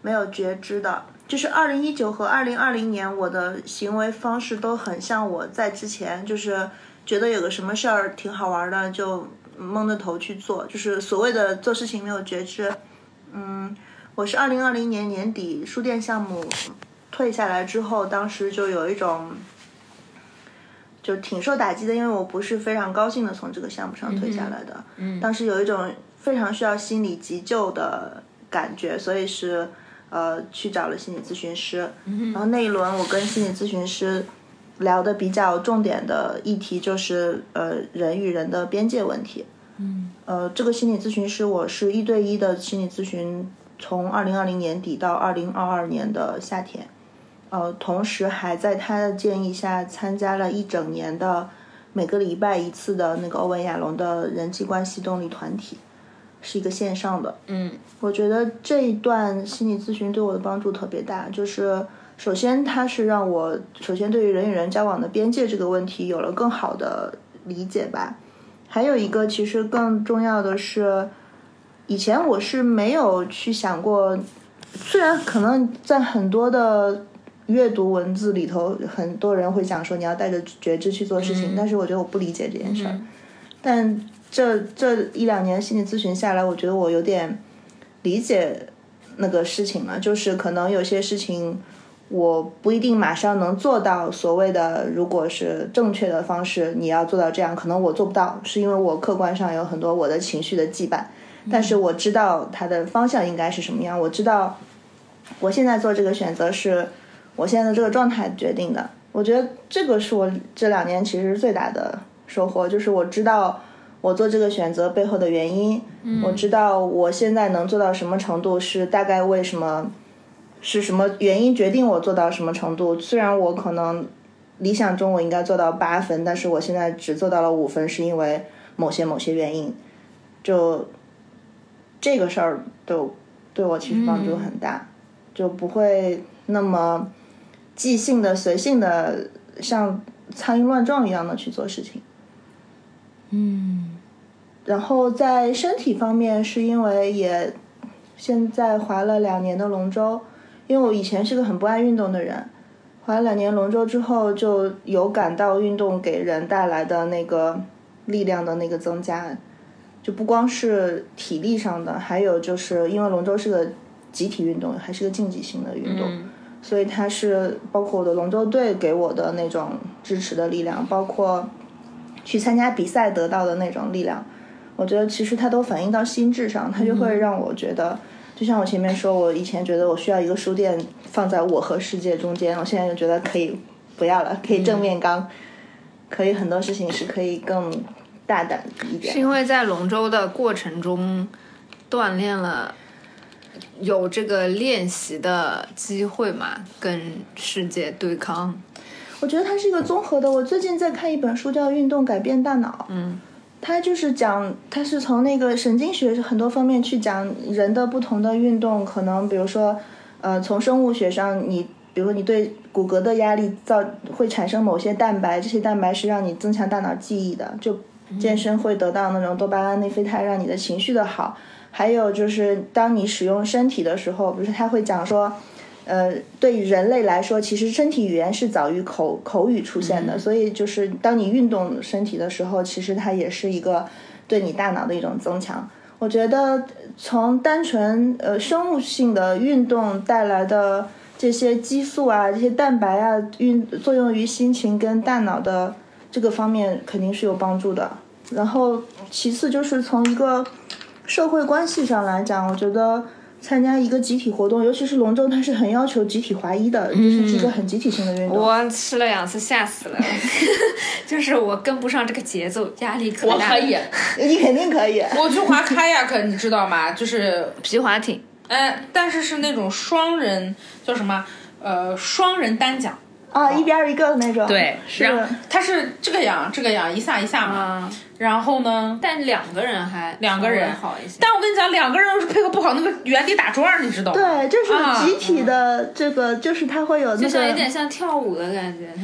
没有觉知的。就是二零一九和二零二零年，我的行为方式都很像我在之前，就是觉得有个什么事儿挺好玩的，就蒙着头去做，就是所谓的做事情没有觉知。嗯，我是二零二零年年底书店项目退下来之后，当时就有一种就挺受打击的，因为我不是非常高兴的从这个项目上退下来的。 嗯， 当时有一种非常需要心理急救的感觉，所以是呃去找了心理咨询师。 嗯、 然后那一轮我跟心理咨询师聊的比较重点的议题就是呃人与人的边界问题。 嗯， 呃，这个心理咨询师我是一对一的心理咨询，从二零二零年底到二零二二年的夏天。呃，同时还在他的建议下参加了一整年的每个礼拜一次的那个欧文亚龙的人际关系动力团体，是一个线上的。 嗯， 我觉得这一段心理咨询对我的帮助特别大，就是首先它是让我首先对于人与人交往的边界这个问题有了更好的理解吧。还有一个其实更重要的是，以前我是没有去想过，虽然可能在很多的阅读文字里头，很多人会讲说你要带着觉知去做事情， 嗯、 但是我觉得我不理解这件事儿。 嗯、 但这这一两年心理咨询下来，我觉得我有点理解那个事情了，就是可能有些事情我不一定马上能做到所谓的如果是正确的方式你要做到这样，可能我做不到，是因为我客观上有很多我的情绪的羁绊，但是我知道它的方向应该是什么样，我知道我现在做这个选择是我现在的这个状态决定的。我觉得这个是我这两年其实最大的收获，就是我知道我做这个选择背后的原因、 嗯、 我知道我现在能做到什么程度是大概为什么，是什么原因决定我做到什么程度。虽然我可能理想中我应该做到八分，但是我现在只做到了五分，是因为某些某些原因。就这个事儿对对我其实帮助很大、嗯、就不会那么即兴的随性的像苍蝇乱撞一样的去做事情。 嗯， 然后在身体方面是因为也现在划了两年的龙舟，因为我以前是个很不爱运动的人，划了两年龙舟之后就有感到运动给人带来的那个力量的那个增加，就不光是体力上的，还有就是因为龙舟是个集体运动，还是个竞技性的运动、 嗯、 所以它是包括我的龙舟队给我的那种支持的力量，包括去参加比赛得到的那种力量，我觉得其实它都反映到心智上，它就会让我觉得、嗯、就像我前面说，我以前觉得我需要一个书店放在我和世界中间，我现在就觉得可以不要了，可以正面刚、嗯、可以很多事情是可以更大胆一点。 是因为在龙舟的过程中锻炼了有这个练习的机会嘛，跟世界对抗。 我觉得它是一个综合的。我最近在看一本书叫《运动改变大脑》， 嗯， 它就是讲，它是从那个神经学很多方面去讲人的不同的运动，可能比如说，呃，从生物学上，你比如说你对骨骼的压力造会产生某些蛋白，这些蛋白是让你增强大脑记忆的，就健身会得到那种多巴胺、内啡肽，让你的情绪的好。还有就是当你使用身体的时候，比如说他会讲说。呃，对人类来说，其实身体语言是早于口口语出现的、嗯、所以就是当你运动身体的时候，其实它也是一个对你大脑的一种增强。我觉得从单纯呃生物性的运动带来的这些激素啊，这些蛋白啊，运作用于心情跟大脑的这个方面肯定是有帮助的。然后其次就是从一个社会关系上来讲，我觉得参加一个集体活动，尤其是龙舟，它是很要求集体划一的，就是一个很集体性的运动。 我吃了两次，吓死了，就是我跟不上这个节奏，压力可大。 我可以， 你肯定可以。 我去划开亚克，你知道吗？就是皮划艇， 哎，但是是那种双人，叫什么？呃，双人单桨。 啊，一边一个的那种。 对， 是。 然后它是这个样，这个样，一下一下嘛。嗯、然后呢？ 但两个人还两个人好一些。 但我跟你讲，两个人要是配合不好，那个原地打转，你知道吗？ 对，就是集体的、啊、这个，就是它会有那个， 就像有点像跳舞的感觉那种。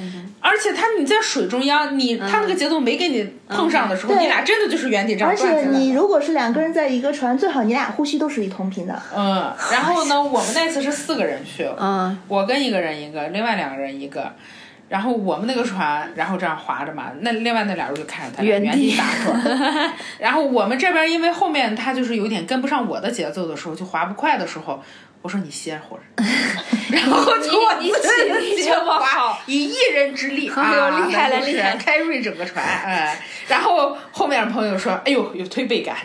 而且他你在水中央，你、嗯、他那个节奏没给你碰上的时候，嗯、你俩真的就是原地这样而且你如果是两个人在一个船，最好你俩呼吸都是一同频的。 嗯，然后呢，我们那次是四个人去，嗯，我跟一个人一个，另外两个人一个。然后我们那个船，然后这样划着嘛，那另外那俩人就看着他原地打转。然后我们这边因为后面他就是有点跟不上我的节奏的时候，就划不快的时候，我说你歇会儿，然后就我自己就划，以一人之力啊， 厉害了厉害， 开瑞整个船，哎，然后后面朋友说，哎呦，有推背感。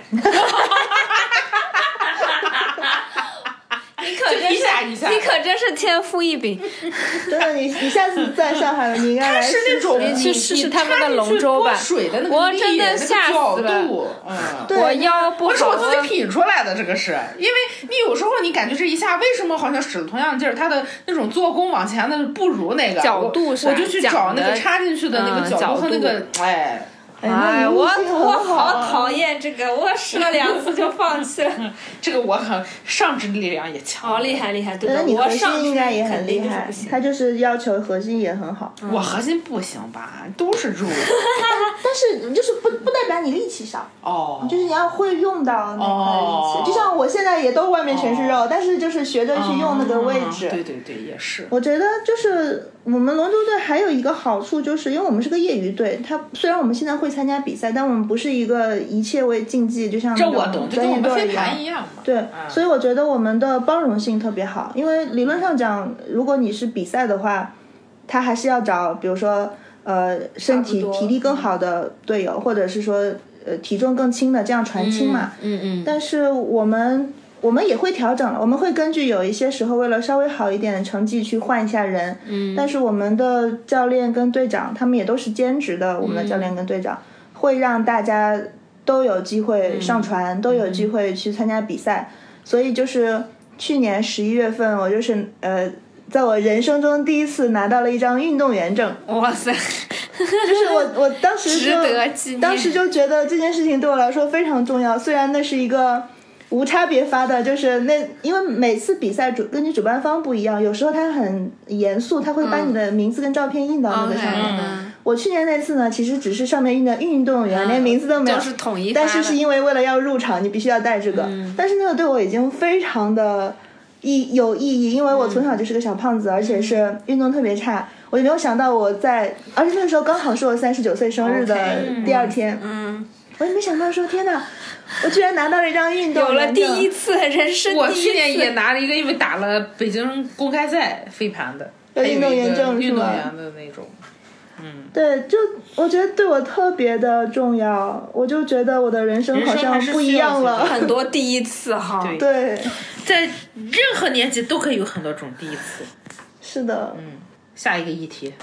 你可真是，你可真是天赋异禀。 真的，你你下次在上海了，你应该来试试。 你去试试他们的龙舟吧。 水的那个我真的吓死了。 嗯， 我腰不好。 我是我自己品出来的，这个是因为你有时候你感觉这一下为什么好像使了同样劲儿，它的那种做工往前的不如那个角度上， 我就去找那个插进去的那个角度和那个哎。 哎，我我好讨厌这个，我试了两次就放弃了。 这个我很上肢力量也强， 好厉害厉害，对的。 你核心应该也很厉害，他就是要求核心也很好。 我核心不行吧，都是肉。 但是就是不不代表你力气少哦， 就是你要会用到那个力气。就像我现在也都外面全是肉，但是就是学着去用那个位置。 对对对，也是。 我觉得就是我们龙舟队还有一个好处，就是因为我们是个业余队，他虽然我们现在会参加比赛，但我们不是一个一切为竞技，就像这我懂，就跟我们飞盘一样嘛。 对、嗯，所以我觉得我们的包容性特别好。因为理论上讲，如果你是比赛的话，他还是要找，比如说呃身体体力更好的队友，或者是说呃体重更轻的，这样传轻嘛。 嗯 嗯, 嗯。 但是我们。我们也会调整了，我们会根据有一些时候为了稍微好一点的成绩去换一下人。 嗯， 但是我们的教练跟队长他们也都是兼职的，我们的教练跟队长、嗯、会让大家都有机会上船、嗯、都有机会去参加比赛、嗯、所以就是去年十一月份我就是呃在我人生中第一次拿到了一张运动员证。 哇塞， 就是我我当时就值得纪念， 当时就觉得这件事情对我来说非常重要，虽然那是一个无差别发的，就是那因为每次比赛主根据主办方不一样，有时候他很严肃，他会把你的名字跟照片印到那个上面、 嗯 okay, 我去年那次呢其实只是上面印的运动员、嗯、连名字都没有， 就是统一发的， 但是是因为为了要入场你必须要带这个、 嗯、 但是那个对我已经非常的意有意义，因为我从小就是个小胖子、嗯、而且是运动特别差，我就没有想到我在而且那个时候刚好是我三十九岁生日的第二天、okay, 嗯， 我也没想到说天哪，我居然拿到了一张运动员证， 有了第一次人生第一次。 我去年也拿了一个，因为打了北京公开赛飞盘的， 有运动员证运动员的那种。嗯， 对，就我觉得对我特别的重要，我就觉得我的人生好像不一样了， 很多第一次哈。 对， 对， 在任何年纪都可以有很多种第一次。 是的， 嗯，下一个议题。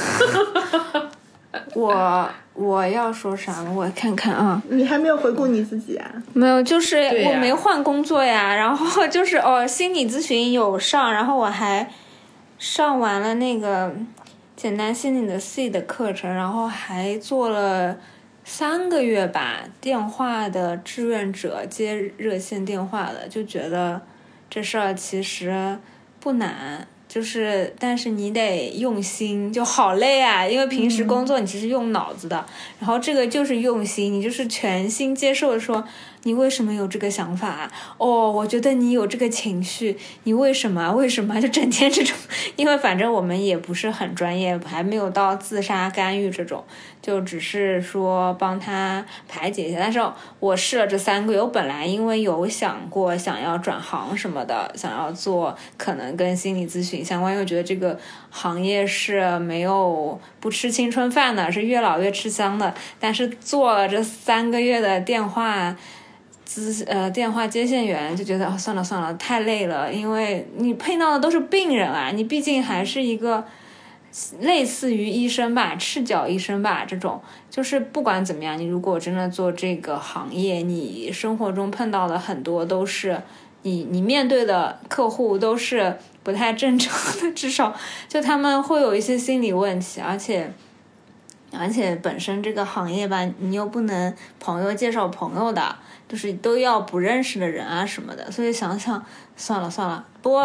我我要说啥了？我看看啊。 你还没有回顾你自己啊？ 没有，就是我没换工作呀。然后就是哦，心理咨询有上，然后我还上完了那个简单心理的 C 的课程，然后还做了三个月吧电话的志愿者，接热线电话的，就觉得这事儿其实不难。就是，但是你得用心，就好累啊！因为平时工作你其实用脑子的，嗯、然后这个就是用心，你就是全心接受说你为什么有这个想法？哦，我觉得你有这个情绪，你为什么？为什么？就整天这种，因为反正我们也不是很专业，还没有到自杀干预这种，就只是说帮他排解一下。但是我试了这三个月，我本来因为有想过想要转行什么的，想要做可能跟心理咨询相关，因为我觉得这个行业是没有不吃青春饭的，是越老越吃香的。但是做了这三个月的电话资呃电话接线员，就觉得、哦、算了算了，太累了，因为你碰到的都是病人啊，你毕竟还是一个类似于医生吧，赤脚医生吧，这种就是不管怎么样，你如果真的做这个行业，你生活中碰到的很多都是你你面对的客户都是不太正常的，至少就他们会有一些心理问题，而且而且本身这个行业吧，你又不能朋友介绍朋友的，就是都要不认识的人啊什么的，所以想想算了算了。不过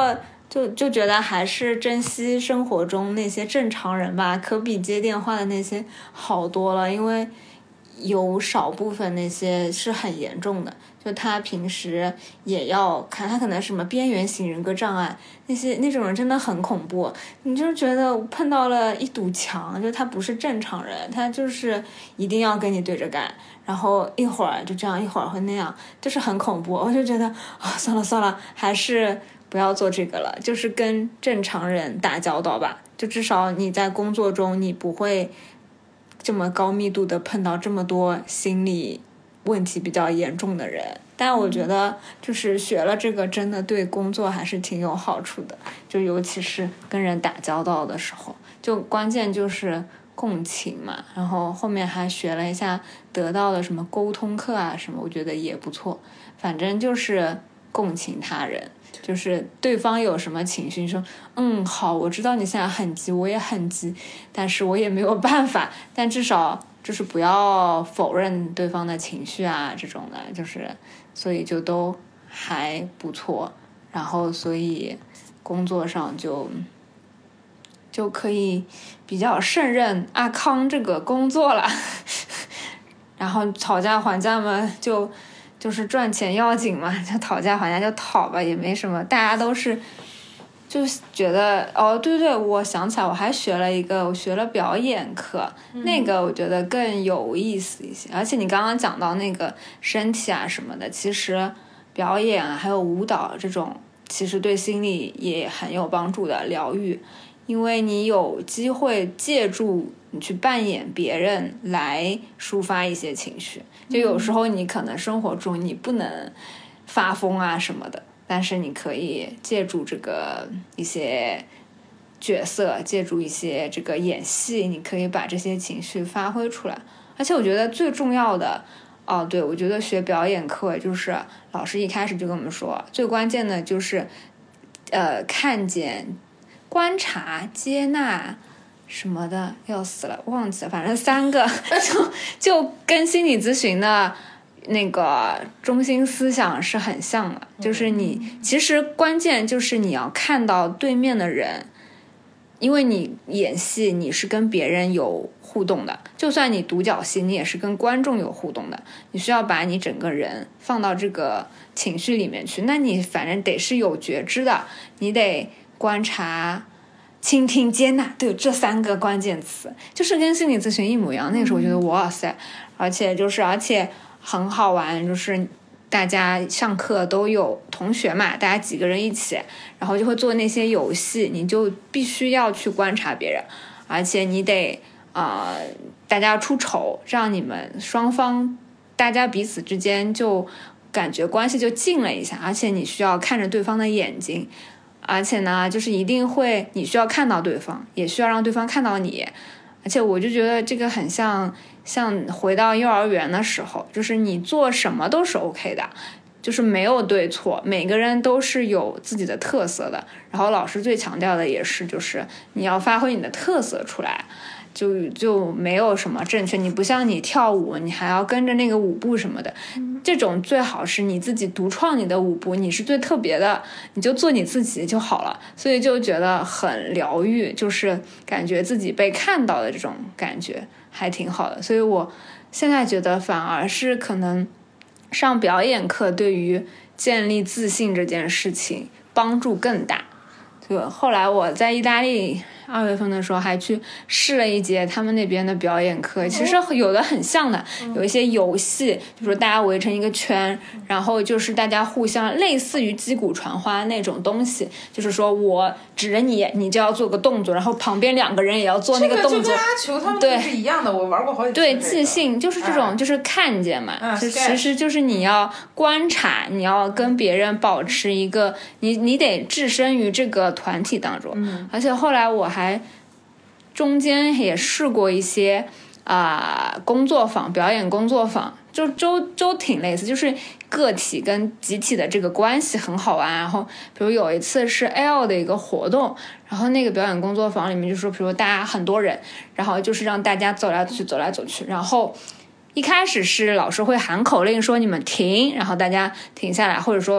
就就觉得还是珍惜生活中那些正常人吧，可比接电话的那些好多了，因为有少部分那些是很严重的，就他平时也要看，他可能什么边缘型人格障碍，那些那种人真的很恐怖，你就觉得碰到了一堵墙，就他不是正常人，他就是一定要跟你对着干，然后一会儿就这样，一会儿会那样，就是很恐怖。我就觉得啊，算了算了，还是不要做这个了，就是跟正常人打交道吧，就至少你在工作中你不会这么高密度的碰到这么多心理问题比较严重的人。但我觉得就是学了这个真的对工作还是挺有好处的，就尤其是跟人打交道的时候，就关键就是共情嘛，然后后面还学了一下得到的什么沟通课啊什么，我觉得也不错。反正就是共情他人，就是对方有什么情绪，你说嗯好，我知道你现在很急，我也很急，但是我也没有办法，但至少就是不要否认对方的情绪啊这种的，就是所以就都还不错，然后所以工作上就就可以比较胜任阿康这个工作了然后讨价还价嘛，就就是赚钱要紧嘛，就讨价还价就讨吧，也没什么，大家都是就觉得哦，对对，我想起来，我还学了一个，我学了表演课，嗯、那个我觉得更有意思一些。而且你刚刚讲到那个身体啊什么的，其实表演啊还有舞蹈这种，其实对心理也很有帮助的疗愈，因为你有机会借助你去扮演别人来抒发一些情绪。就有时候你可能生活中你不能发疯啊什么的，但是你可以借助这个一些角色，借助一些这个演戏，你可以把这些情绪发挥出来。而且我觉得最重要的哦，对，我觉得学表演课就是老师一开始就跟我们说，最关键的就是呃看见、观察、接纳什么的，要死了，忘记了，反正三个就就跟心理咨询的那个中心思想是很像的，就是你其实关键就是你要看到对面的人，因为你演戏你是跟别人有互动的，就算你独角戏你也是跟观众有互动的，你需要把你整个人放到这个情绪里面去，那你反正得是有觉知的，你得观察、倾听、接纳，对，这三个关键词就是跟心理咨询一模一样。那个时候我觉得哇塞，而且就是而且很好玩，就是大家上课都有同学嘛，大家几个人一起，然后就会做那些游戏，你就必须要去观察别人，而且你得啊、呃，大家出丑，让你们双方大家彼此之间就感觉关系就近了一下，而且你需要看着对方的眼睛，而且呢就是一定会你需要看到对方，也需要让对方看到你，而且我就觉得这个很像像回到幼儿园的时候，就是你做什么都是 OK 的，就是没有对错，每个人都是有自己的特色的，然后老师最强调的也是就是你要发挥你的特色出来，就就没有什么正确，你不像你跳舞你还要跟着那个舞步什么的，这种最好是你自己独创你的舞步，你是最特别的，你就做你自己就好了，所以就觉得很疗愈，就是感觉自己被看到的这种感觉还挺好的。所以我现在觉得反而是可能上表演课对于建立自信这件事情帮助更大。就后来我在意大利二月份的时候还去试了一节他们那边的表演课，其实有的很像的，有一些游戏，就是大家围成一个圈，然后就是大家互相类似于击鼓传花那种东西，就是说我指着你，你就要做个动作，然后旁边两个人也要做那个动作， 这个就跟阿球他们是一样的，我玩过好几次、这个、 个。 对，自信就是这种、嗯、就是看见嘛、嗯、其实就是你要观察，你要跟别人保持一个你你得置身于这个团体当中、嗯、而且后来我还还中间也试过一些啊、呃、工作坊，表演工作坊，就都都挺类似，就是个体跟集体的这个关系很好玩。然后比如有一次是 L 的一个活动，然后那个表演工作坊里面就说，比如大家很多人，然后就是让大家走来走去走来走去，然后一开始是老师会喊口令说你们停，然后大家停下来，或者说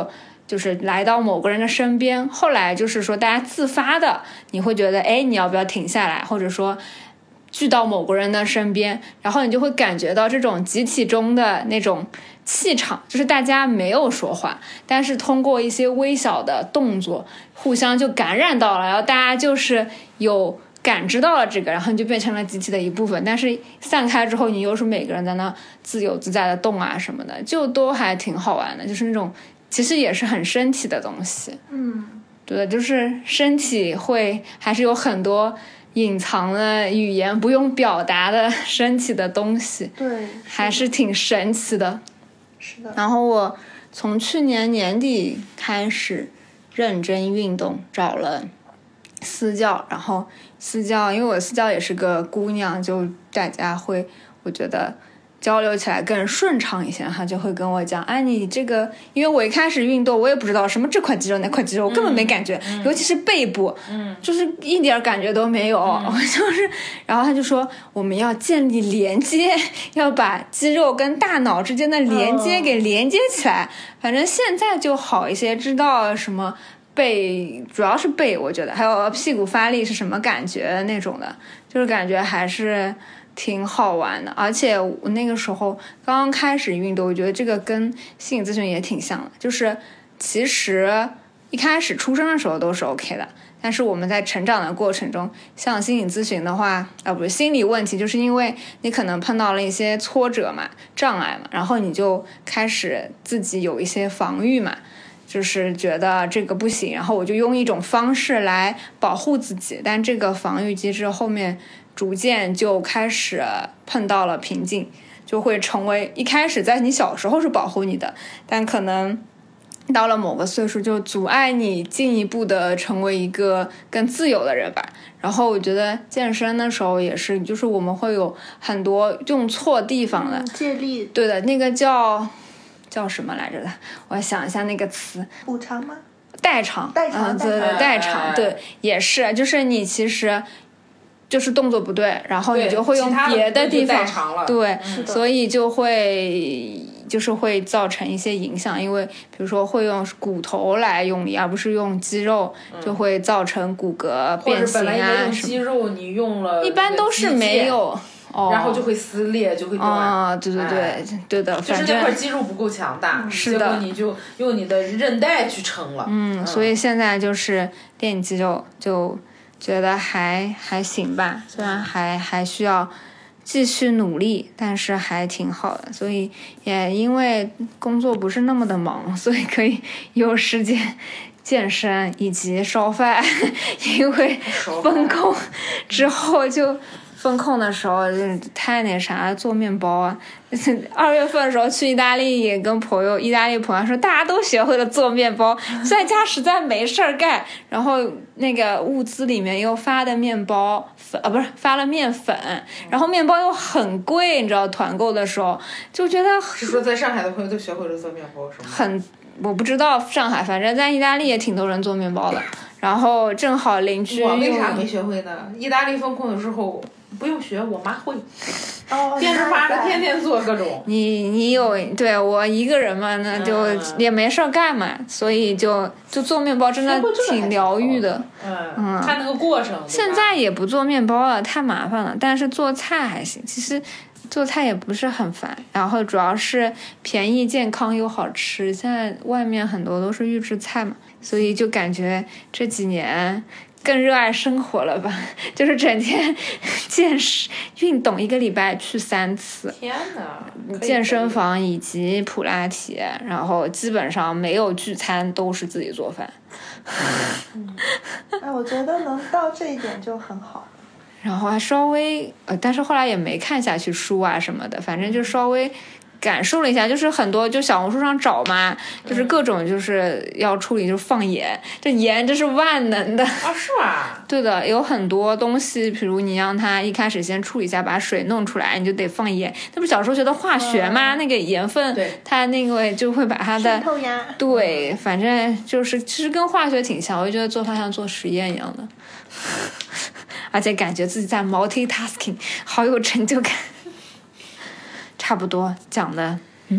就是来到某个人的身边，后来就是说大家自发的，你会觉得哎，你要不要停下来，或者说聚到某个人的身边，然后你就会感觉到这种集体中的那种气场，就是大家没有说话，但是通过一些微小的动作互相就感染到了，然后大家就是有感知到了这个，然后你就变成了集体的一部分，但是散开之后你又是每个人在那自由自在的动啊什么的，就都还挺好玩的，就是那种其实也是很身体的东西。 嗯， 对，就是身体会还是有很多隐藏的语言不用表达的身体的东西， 对， 还是挺神奇的。 是的。 然后我从去年年底开始认真运动，找了私教，然后私教因为我私教也是个姑娘，就大家会我觉得交流起来更顺畅一些，他就会跟我讲，哎，你这个，因为我一开始运动，我也不知道什么这块肌肉那块肌肉，我根本没感觉， 嗯、 尤其是背部， 嗯， 就是一点感觉都没有， 嗯、 就是，然后他就说我们要建立连接，要把肌肉跟大脑之间的连接给连接起来，哦、反正现在就好一些，知道什么背，主要是背，我觉得还有屁股发力是什么感觉那种的，就是感觉还是挺好玩的。而且我那个时候刚刚开始运动，我觉得这个跟心理咨询也挺像的，就是其实一开始出生的时候都是 OK 的，但是我们在成长的过程中，像心理咨询的话啊，不是心理问题，就是因为你可能碰到了一些挫折嘛，障碍嘛，然后你就开始自己有一些防御嘛，就是觉得这个不行，然后我就用一种方式来保护自己，但这个防御机制后面逐渐就开始碰到了瓶颈，就会成为一开始在你小时候是保护你的，但可能到了某个岁数就阻碍你进一步的成为一个更自由的人吧。然后我觉得健身的时候也是，就是我们会有很多用错地方的、 嗯、借力， 对的，那个叫叫什么来着的，我想一下那个词， 补偿吗？ 代偿， 代偿， 嗯，对对，代偿，对，也是，就是你其实就是动作不对，然后你就会用别的地方，对， 嗯、 所以就会就是会造成一些影响，因为比如说会用骨头来用力，而不是用肌肉， 嗯、 就会造成骨骼变形啊什么。或者本来用肌肉你用了， 一般都是没有。 哦、然后就会撕裂，就会断。 啊、哦，对对对、哎，对的， 就是那块肌肉不够强大， 是的， 结果你就用你的韧带去撑了。 嗯，嗯所以现在就是练肌肉，就觉得还还行吧，虽然还还需要继续努力，但是还挺好的。所以也因为工作不是那么的忙，所以可以有时间健身以及烧饭，因为封控之后就。封控的时候太那啥，做面包啊！二月份的时候去意大利，也跟朋友意大利朋友说，大家都学会了做面包，在家实在没事儿干。然后那个物资里面又发的面包粉啊，不是发了面粉，然后面包又很贵，你知道团购的时候就觉得是说在上海的朋友都学会了做面包是吗？ 很，我不知道上海，反正在意大利也挺多人做面包的。然后正好邻居， 我为啥没学会呢？意大利封控的时候。不用学，我妈会。哦，电视发的，天天做各种。 你你有对我一个人嘛，那就也没事干嘛，嗯、所以就就做面包真的挺疗愈的。 嗯嗯，看那个过程。 现在也不做面包了，太麻烦了。但是做菜还行，其实做菜也不是很烦。然后主要是便宜、健康又好吃。现在外面很多都是预制菜嘛，所以就感觉这几年。更热爱生活了吧，就是整天健身运动，一个礼拜去三次。 天哪！ 健身房以及普拉提，然后基本上没有聚餐，都是自己做饭。 嗯，哎，我觉得能到这一点就很好。 然后还稍微呃，但是后来也没看下去书啊什么的，反正就稍微。感受了一下，就是很多就小红书上找嘛，就是各种就是要处理，就是放盐，这盐这是万能的啊，是吧？ 对的，有很多东西，比如你让它一开始先处理一下，把水弄出来，你就得放盐。那不小时候学的化学嘛，嗯、那个盐分，它那个就会把它的渗透呀。 对，反正就是其实跟化学挺像，我就觉得做饭像做实验一样的，而且感觉自己在 multitasking， 好有成就感。差不多讲的，嗯，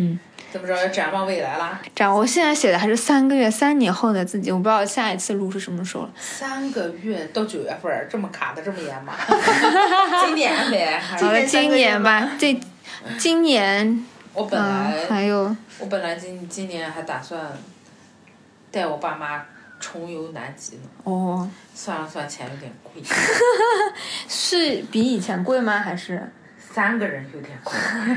怎么着要展望未来啦？ 展我现在写的还是三个月、三年后的自己，我不知道下一次录是什么时候了。 三个月到九月份，这么卡的这么严吗？今年呗。 好的，今年吧，这今年我本来、 嗯、还有我本来今今年还打算带我爸妈重游南极呢。 哦， 算了算，钱有点贵。 是比以前贵吗？还是三个人有点贵？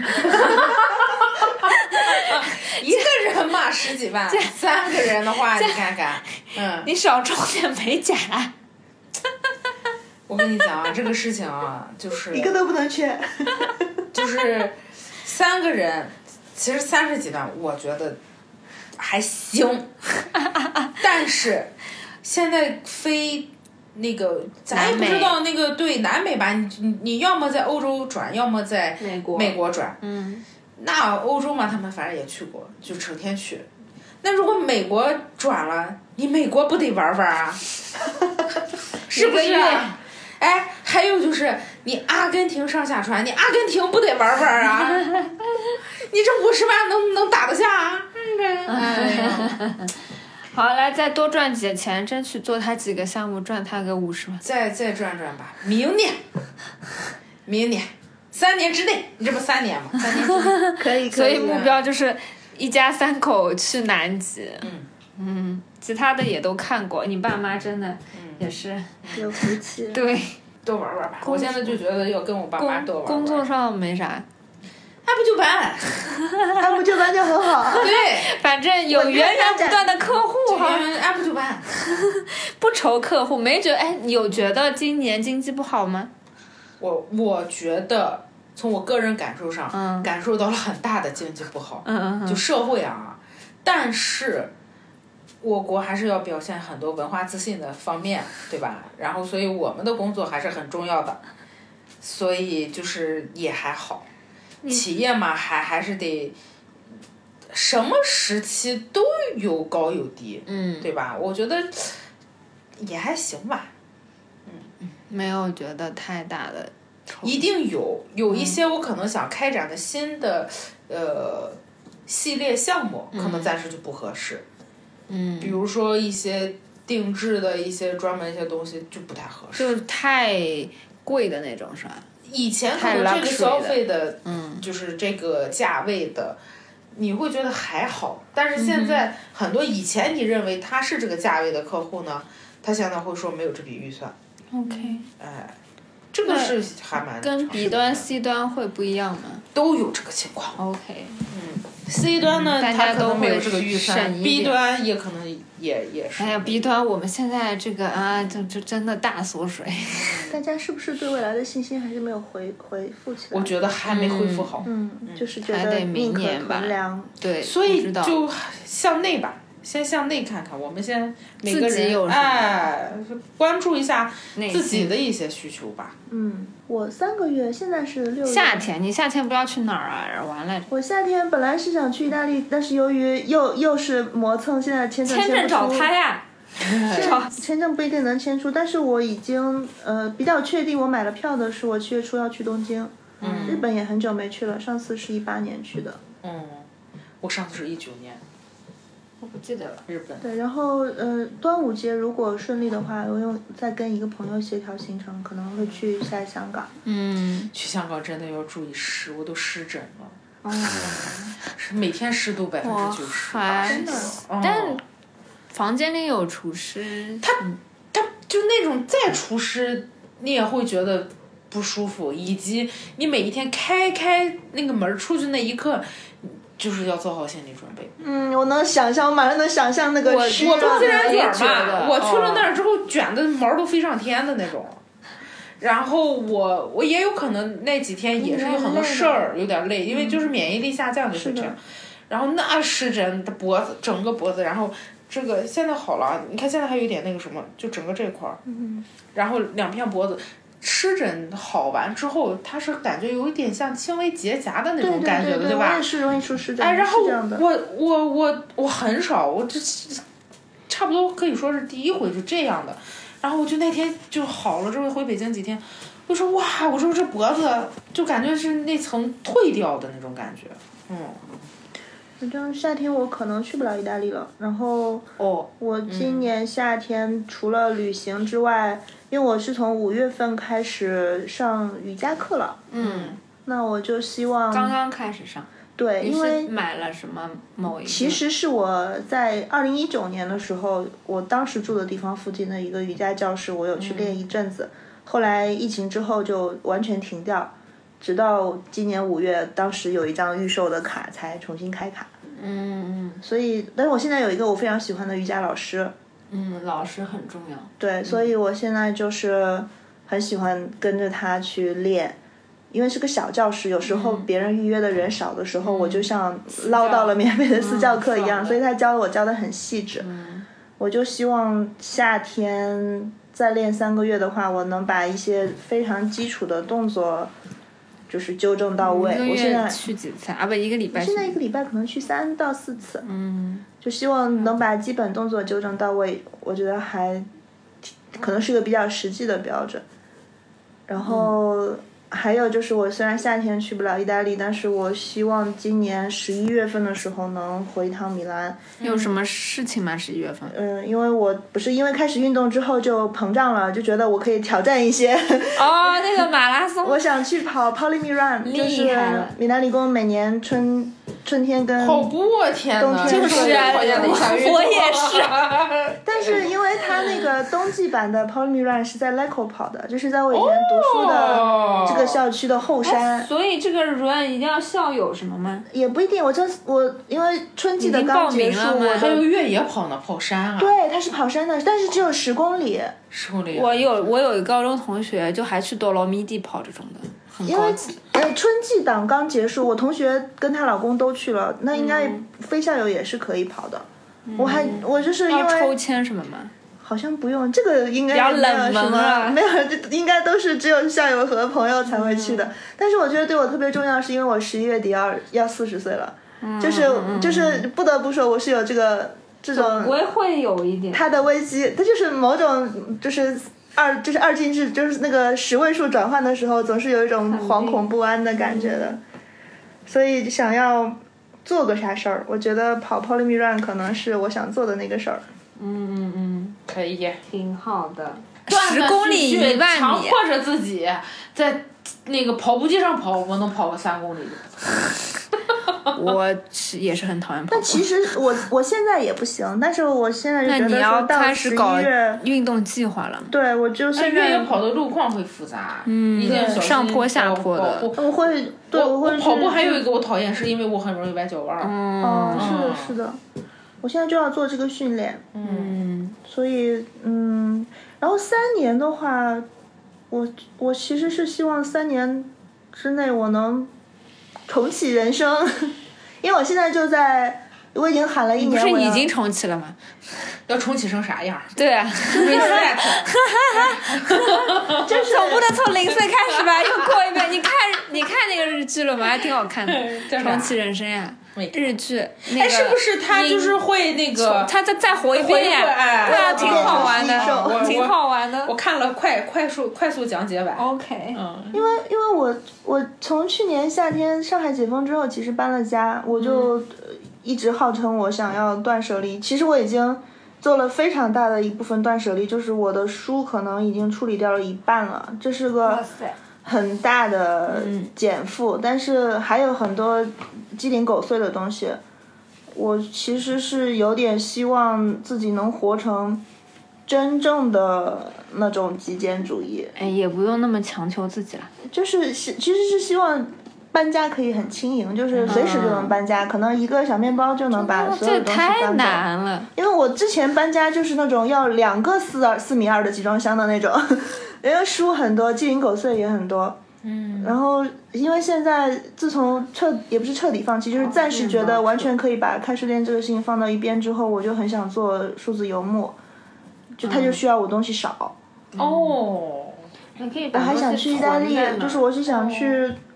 一个人嘛十几万，三个人的话你看看，嗯， 你少种点美甲。 我跟你讲啊，这个事情啊，就是一个都不能缺。 就是三个人，其实三十几万，我觉得还行。但是现在飞那个，咱也不知道那个对南美吧？你你你要么在欧洲转，要么在美国美国转。 嗯。 那欧洲嘛，他们反正也去过，就成天去。那如果美国转了，你美国不得玩玩啊？是不是啊？哎，还有就是你阿根廷上下船，你阿根廷不得玩玩啊？你这五十万能能打得下啊？哎呀， 好，来再多赚几钱，争取做他几个项目，赚他个五十万。 再再赚赚吧，明年，明年。三年之内，你这不三年吗？三年之内可以，可以。 所以目标就是一家三口去南极。 嗯嗯，其他的也都看过。你爸妈真的也是、 嗯、有福气。 对， 多玩玩吧。我现在就觉得要跟我爸妈多玩玩。 工作上没啥， 按部就班， 按部就班就很好。 对， 反正有源源不断的客户哈， 按部就班， 不愁客户。没觉得哎，有觉得今年经济不好吗？ 我我觉得从我个人感受上， 嗯、 感受到了很大的经济不好， 嗯嗯嗯， 就社会啊，但是我国还是要表现很多文化自信的方面，对吧？然后所以我们的工作还是很重要的，所以就是也还好，企业嘛还还是得什么时期都有高有低， 嗯， 对吧？我觉得也还行吧。 嗯，没有觉得太大的冲击， 一定有有一些我可能想开展的新的、嗯、呃系列项目，可能暂时就不合适。 嗯， 比如说一些定制的一些专门一些东西就不太合适， 就是太贵的那种是吧？ 以前可能这个消费的， 嗯，就是这个价位的。你会觉得还好，但是现在很多以前你认为他是这个价位的客户呢，他现在会说没有这笔预算。 OK， 哎，这个是还蛮跟 B 端 C 端会不一样吗？ 都有这个情况。 OK， 嗯 ，C 端呢， 嗯、 他可能没有这个预算 ，B 端也可能也也是。 哎呀 ，B 端我们现在这个啊，就就真的大缩水。 大家是不是对未来的信心还是没有回恢复起来？ 我觉得还没恢复好。 嗯，嗯就是觉得宁可衡量。 对， 所以就向内吧。先向内看看，我们先每个人有哎关注一下自己的一些需求吧。 嗯，我三个月，现在是六月。 夏天，你夏天不要去哪儿啊？玩来着。 我夏天本来是想去意大利，但是由于又又是磨蹭，现在签证签不出。 签证找他呀。 签证不一定能签出，但是我已经呃比较确定，我买了票的是我七月初要去东京。 嗯。 日本也很久没去了，上次是一八年去的。 嗯，我上次是一九年。 我不记得了， 日本。 对，然后呃，端午节如果顺利的话，我用再跟一个朋友协调行程，可能会去一下香港。 嗯， 去香港真的要注意湿，我都湿疹了。 哦。 是每天湿度百分之九十。 真的。但房间里有除湿。 他他就那种再除湿，你也会觉得不舒服，以及你每一天开开那个门出去那一刻。就是要做好心理准备。 嗯，我能想象，我马上能想象那个湿我不自然卷嘛，我去了那儿之后、 哦、 卷的毛都飞上天的那种。然后我我也有可能那几天也是有很多事儿，有点累，因为就是免疫力下降就是这样。然后那湿疹的脖子，整个脖子，然后这个现在好了，你看现在还有点那个什么，就整个这块儿， 嗯， 然后两片脖子。湿疹好完之后，它是感觉有一点像轻微结痂的那种感觉的， 对, 对, 对, 对吧？ 我也是容易出湿疹。 哎，然后我我我我很少，我这差不多可以说是第一回就这样的。然后我就那天就好了之后回北京几天，我说哇，我说这脖子就感觉是那层退掉的那种感觉，嗯。 反正夏天我可能去不了意大利了。然后哦， 我今年夏天除了旅行之外，嗯、因为我是从五月份开始上瑜伽课了。 嗯， 那我就希望刚刚开始上。 对，因为买了什么某一个？ 其实是我在二零一九年的时候，我当时住的地方附近的一个瑜伽教室，我有去练一阵子。嗯、后来疫情之后就完全停掉，直到今年五月，当时有一张预售的卡才重新开卡。 嗯嗯。 所以，但是我现在有一个我非常喜欢的瑜伽老师。 嗯，老师很重要。 对，嗯、所以我现在就是很喜欢跟着他去练。因为是个小教室，有时候别人预约的人少的时候，嗯、我就像捞到了免费的私教课一样，嗯、所以他教我教的很细致。 嗯、 我就希望夏天再练三个月的话，我能把一些非常基础的动作就是纠正到位。我现在去几次啊？不，一个礼拜。 我现在一个礼拜可能去三到四次。 嗯， 就希望能把基本动作纠正到位，我觉得还可能是个比较实际的标准。然后。嗯还有就是，我虽然夏天去不了意大利，但是我希望今年十一月份的时候能回一趟米兰。 有什么事情吗？十一月份？ 嗯，因为我不是因为开始运动之后就膨胀了，就觉得我可以挑战一些。 哦，那个马拉松。 我想去跑 Polimi Run， 就是米兰理工每年春春天跟跑步啊，天哪， 就是啊，我也是。 但是因为它那个冬季版的 Polimi Run 是在 Lecco 跑的，就是在我以前读书的这个校区的后山。 哦、所以这个 run 一定要校友什么吗？ 也不一定，我这我因为春季的刚结束，我还有越野跑呢，跑山啊。 对，它是跑山的，但是只有十公里。 十公里。 我有我有一个高中同学，就还去多罗米蒂跑这种的。 因为呃春季档刚结束，我同学跟她老公都去了，那应该非校友也是可以跑的。嗯、我还我就是因为要抽签什么吗？ 好像不用，这个应该比较冷门啊， 没有，这应该都是只有校友和朋友才会去的。嗯、但是我觉得对我特别重要，是因为我十一月底要要四十岁了， 嗯、 就是就是不得不说，我是有这个这种， 我也会有一点， 它的危机，它就是某种就是二就是二进制，就是那个十位数转换的时候，总是有一种惶恐不安的感觉的，嗯、所以想要做个啥事儿，我觉得跑 Polimi Run 可能是我想做的那个事儿。 嗯嗯嗯， 可以， 挺好的。 十公里一万米， 强迫着自己在那个跑步机上跑，我能跑个三公里。 我是也是很讨厌跑步。 但其实我我现在也不行，但是我现在就觉得说到十一月运动计划了。 对，我就现在越野跑的路况会复杂， 嗯， 一定要上坡下坡的。 我会，对， 我会跑步还有一个我讨厌，是因为我很容易崴脚腕。 嗯，是的，是的。我现在就要做这个训练， 嗯， 所以嗯，然后三年的话，我我其实是希望三年之内我能重启人生，因为我现在就在，我已经喊了一年， 你不是已经重启了吗？ 要重启成啥样？ 对啊，reset， 就是总不能从零岁开始吧？又过一遍，你看你看那个日剧了吗？还挺好看的，重启人生呀。日剧，那个、 哎，是不是他就是会那个？ 他再再活一遍呀？对啊，挺好玩的，挺好玩的。 我看了快快速快速讲解版。 OK， 嗯， 因为因为我我从去年夏天上海解封之后，其实搬了家，我就一直号称我想要断舍离。其实我已经做了非常大的一部分断舍离，就是我的书可能已经处理掉了一半了，这是个很大的减负，嗯、但是还有很多鸡零狗碎的东西，我其实是有点希望自己能活成真正的那种极简主义。 哎，也不用那么强求自己了， 就是其实是希望搬家可以很轻盈，就是随时就能搬家，嗯、可能一个小面包就能把所有的东西搬走。 这太难了， 因为我之前搬家就是那种要两个四二四米二的集装箱的那种。因为书很多，鸡零狗碎也很多， 嗯， 然后因为现在自从彻也不是彻底放弃，就是暂时觉得完全可以把开书店这个事情放到一边之后，我就很想做数字游牧，就它就需要我东西少。 哦， 你可以我还想去意大利，就是我是想去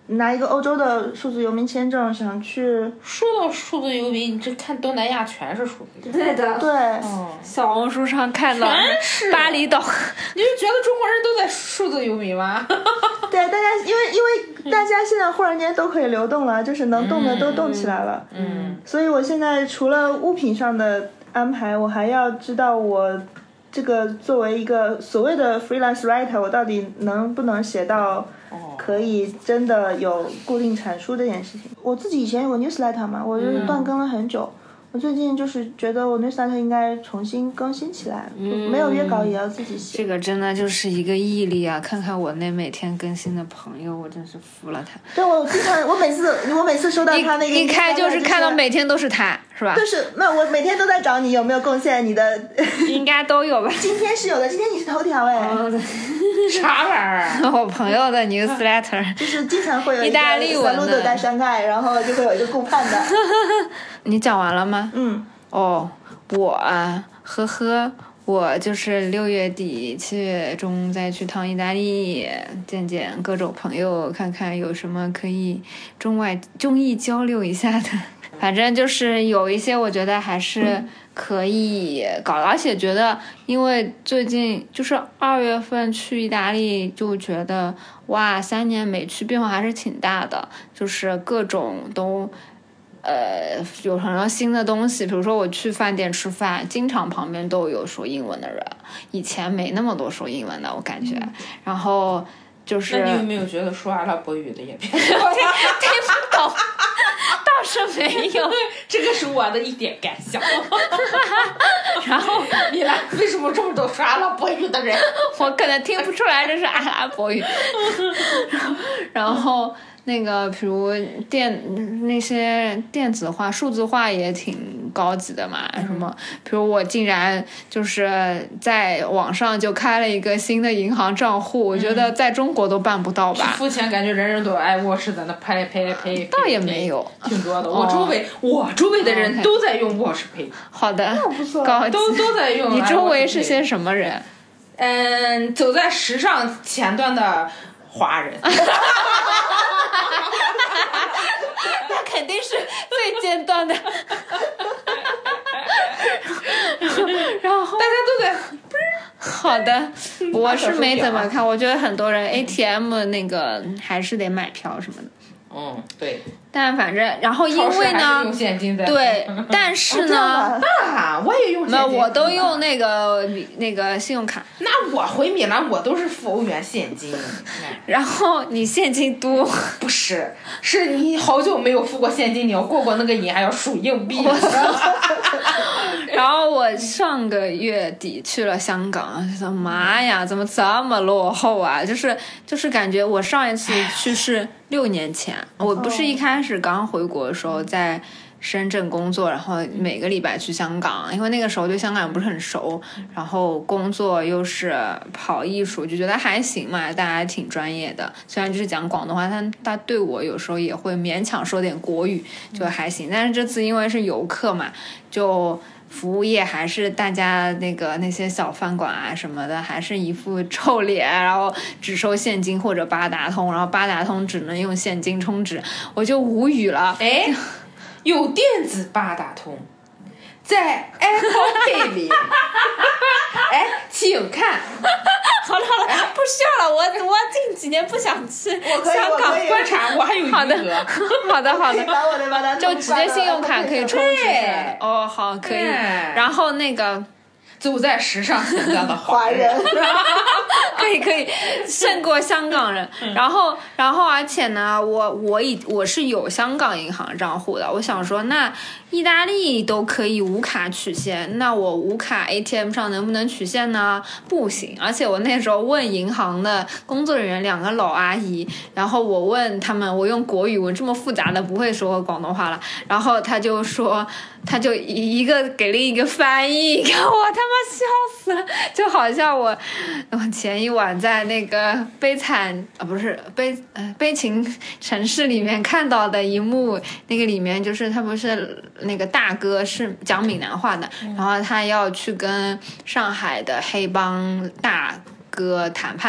拿一个欧洲的数字游民签证，想去。 说到数字游民，你这看东南亚全是数字游民。 对的， 对， 嗯， 小红书上看到全是巴厘岛， 你就觉得中国人都在数字游民吗？ 对，大家因为因为大家现在忽然间都可以流动了，就是能动的都动起来了。 嗯， 所以我现在除了物品上的安排，我还要知道我这个作为一个所谓的 freelance writer， 我到底能不能写到可以真的有固定产出这件事情。我自己以前有个 newsletter 嘛，我就是断更了很久。我最近就是觉得我 newsletter 应该重新更新起来，嗯、没有约稿也要自己写。 这个真的就是一个毅力啊！看看我那每天更新的朋友，我真是服了他。 对，我经常，我每次我每次收到他那个一一开就是看到每天都是他，是吧？ 就是没有，我每天都在找你有没有贡献你的， 应该都有吧？ 今天是有的，今天你是头条哎。 哦、 啥玩意儿？ 我朋友的 newsletter 就是经常会有意大利文的带伤害，然后就会有一个顾盼的。 你讲完了吗？ 嗯。 哦，我啊，呵呵，我就是六月底七月中再去趟意大利，见见各种朋友，看看有什么可以中外中意交流一下的。反正就是有一些我觉得还是可以搞的，而且觉得因为最近就是二月份去意大利，就觉得哇，三年没去变化还是挺大的，就是各种都。呃，有很多新的东西，比如说我去饭店吃饭，经常旁边都有说英文的人，以前没那么多说英文的，我感觉。嗯、然后就是， 那你有没有觉得说阿拉伯语的也变多了？ 听不懂，倒是没有， 这个是我的一点感想。 然后米兰为什么这么多说阿拉伯语的人？ 我可能听不出来这是阿拉伯语。然后。那个，比如电那些电子化、数字化也挺高级的嘛。嗯、什么，比如我竟然就是在网上就开了一个新的银行账户，嗯、我觉得在中国都办不到吧。 付钱感觉人人都爱沃似的，那拍拍拍。 倒也没有， 挺多的。我周围、哦、我周围的人都在用沃氏配。 好的， 那不错， 高级都都在用。 你周围是些什么人？ 嗯，走在时尚前端的华人。 那肯定是最尖端的。然后大家都在。 好的，我是没怎么看，我觉得很多人 A T M 那个还是得买票什么的。 嗯，对。 但反正，然后因为呢， 用现金的对，但是呢， 啊，我也用现金， 那我都用那个那个信用卡。 那我回米兰我都是付欧元现金。 然后你现金多？ 不是，是你好久没有付过现金，你要过过那个瘾，还要数硬币。 然后我上个月底去了香港，妈呀，怎么这么落后啊？就是就是感觉我上一次去是六年前，我不是一开始刚回国的时候在深圳工作，然后每个礼拜去香港，因为那个时候对香港不是很熟，然后工作又是跑艺术，就觉得还行嘛，大家挺专业的，虽然就是讲广东话，但他对我有时候也会勉强说点国语，就还行。但是这次因为是游客嘛，就服务业还是大家那个那些小饭馆啊什么的，还是一副臭脸，然后只收现金或者八达通，然后八达通只能用现金充值，我就无语了。 哎，有电子八达通，在 Apple Pay 里。哎，请看。 好了好了，不需要了，我我近几年不想去香港观察，我还有余额。 好的好的好的， 把我的八达通就直接信用卡可以充值。哦，好，可以。然后那个走在时尚前端的华人， 可以可以胜过香港人。然后然后而且呢，我我以我是有香港银行账户的，我想说那意大利都可以无卡取现，那我无卡 A T M 上能不能取现呢？不行。而且我那时候问银行的工作人员，两个老阿姨，然后我问他们，我用国语，我这么复杂的不会说广东话了，然后他就说，他就一个给另一个翻译，看我他妈笑死了，就好像我我前一晚在那个悲惨啊不是悲呃悲情城市里面看到的一幕，那个里面就是他不是那个大哥是讲闽南话的，然后他要去跟上海的黑帮大哥谈判，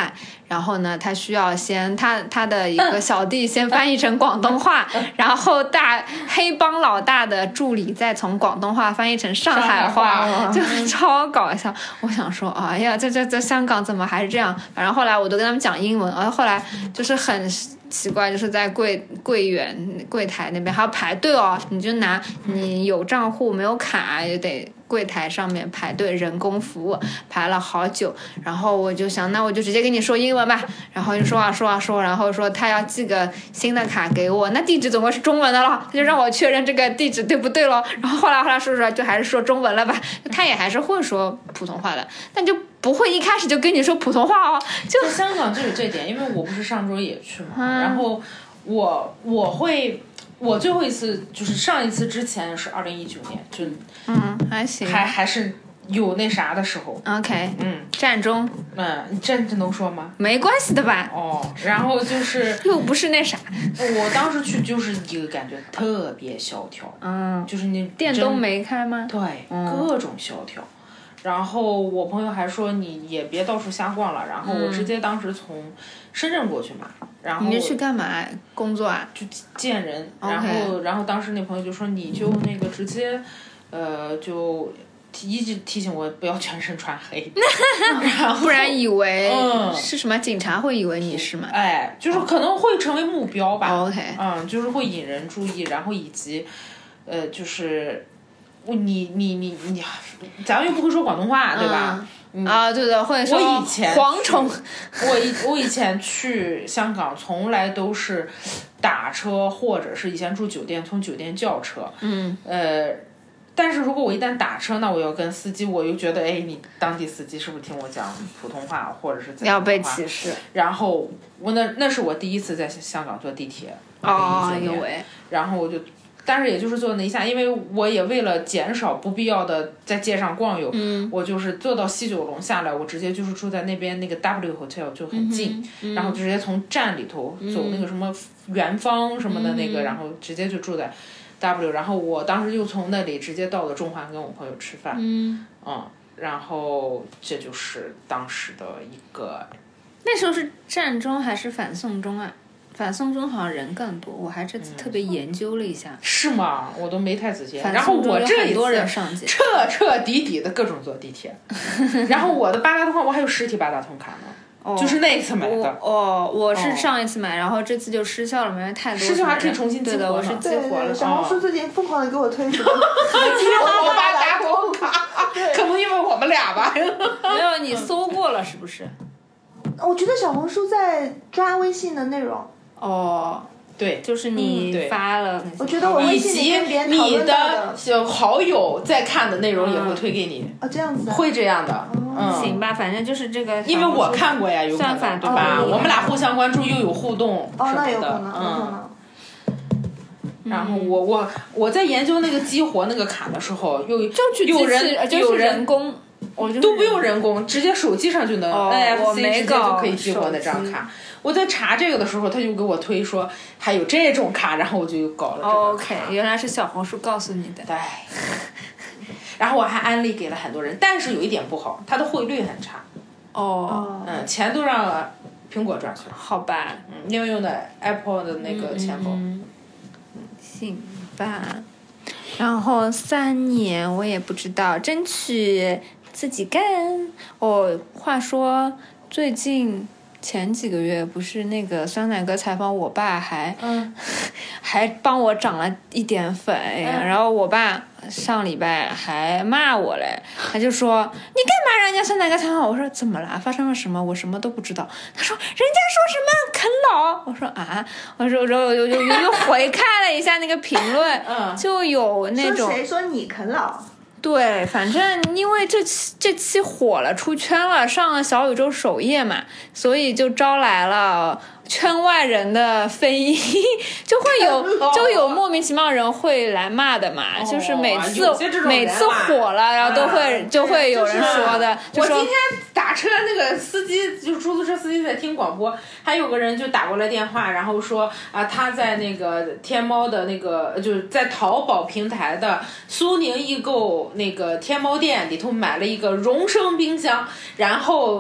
然后呢，他需要先他他的一个小弟先翻译成广东话，然后大黑帮老大的助理再从广东话翻译成上海话， 海话就超搞笑。我想说，哎呀，在在在香港怎么还是这样？反正后来我都跟他们讲英文，然后后来就是很奇怪，就是在柜柜员柜台那边还要排队哦，你就拿你有账户没有卡也得柜台上面排队人工服务，排了好久。然后我就想，那我就直接跟你说英文吧。然后就说啊说啊说，然后说他要寄个新的卡给我，那地址总归是中文的了，他就让我确认这个地址对不对咯。然后后来后来说说就还是说中文了吧，他也还是会说普通话的，但就不会一开始就跟你说普通话哦。就在香港就有这点，因为我不是上周也去嘛，嗯、然后我我会。我最后一次就是上一次之前是二零一九年，就嗯还行， 还还是有那啥的时候。 OK， 嗯， 战中， 嗯，你这这能说吗？ 没关系的吧。 哦，然后就是又不是那啥， 我当时去就是一个感觉特别萧条， 嗯， 就是那店都没开吗？ 对，嗯、各种萧条。然后我朋友还说你也别到处瞎逛了，然后我直接当时从深圳过去嘛，然后你是去干嘛？工作啊？ 就见人，然后、okay. 然后当时那朋友就说你就那个直接，呃，就一直提醒我不要全身穿黑，然后不然以为是什么警察会以为你是吗？ 哎，就是可能会成为目标吧。 Oh, OK， 嗯，就是会引人注意，然后以及，呃，就是。你你你你，咱们又不会说广东话，对吧？ 嗯、啊，对的，会说。 我以前蝗虫， 我以我以前去香港，从来都是打车，或者是以前住酒店，从酒店叫车。 嗯。 呃，但是如果我一旦打车，那我要跟司机，我又觉得，哎，你当地司机是不是听我讲普通话，或者是怎样？ 要被歧视。 然后我那那是我第一次在香港坐地铁。 哦，有喂。 然后我就。但是也就是坐那一下，因为我也为了减少不必要的在街上逛悠， 嗯、 我就是坐到西九龙下来，我直接就是住在那边那个 W Hotel 就很近， 嗯、 然后直接从站里头走那个什么元芳什么的那个， 嗯、 然后直接就住在 W， 然后我当时又从那里直接到了中环跟我朋友吃饭， 嗯， 嗯，然后这就是当时的一个。 那时候是战中还是反送中啊？反送中好像人更多，我还这次特别研究了一下。 嗯、是吗？我都没太仔细。然后我这一次彻彻底底的各种坐地铁，然后我的八达通我还有实体八达通卡呢， 哦、 就是那一次买的。 哦，我是上一次买，然后这次就失效了，因为太多。 失效还可以重新激活。 对的，我是激活了。 小红书最近疯狂的给我推什么激活八达通卡，可能因为我们俩吧。 没有，你搜过了是不是？ 我觉得小红书在抓微信的内容。 哦，对， 就是你发了， 嗯、我觉得我微信里跟别人讨论到的， 以及你的好友在看的内容也会推给你。 啊、嗯，这样子、啊。 会这样的， 哦、 嗯， 行吧，反正就是这个。 因为我看过呀，有算法对吧？我们俩互相关注又有互动什么的，哦，那有可能， 嗯。然后我我我在研究那个激活那个卡的时候，又就去有人就是人工， 我都不用人工，直接手机上就能 N F C 直接就可以激活那张卡。我在查这个的时候，他就给我推说还有这种卡，然后我就搞了这个卡。 OK， 原来是小红书告诉你的。 对。然后我还安利给了很多人，但是有一点不好，它的汇率很差。 哦。 嗯，钱都让苹果赚去了。 好吧。 嗯，因为用的 Apple 的那个钱包。 嗯。行吧。然后三年我也不知道，争取自己干。哦，话说最近。前几个月不是那个酸奶哥采访我爸还， 嗯， 还帮我涨了一点粉，嗯、然后我爸上礼拜还骂我嘞，他就说你干嘛让人家酸奶哥采访我？我说怎么啦？发生了什么？我什么都不知道。他说人家说什么啃老？我说啊，我说我说又又又又回看了一下那个评论， 嗯， 就有那种说谁说你啃老？ 对，反正因为这期这期火了，出圈了，上了小宇宙首页嘛，所以就招来了圈外人的非议，就会有就有莫名其妙人会来骂的嘛， 哦、 就是每次每次火火了，然后都会、 啊、 就会有人说的。就说我今天打车那个司机，就是出租车司机在听广播，还有个人就打过来电话，然后说啊他在那个天猫的那个就是在淘宝平台的苏宁易购那个天猫店里头买了一个荣升冰箱，然后。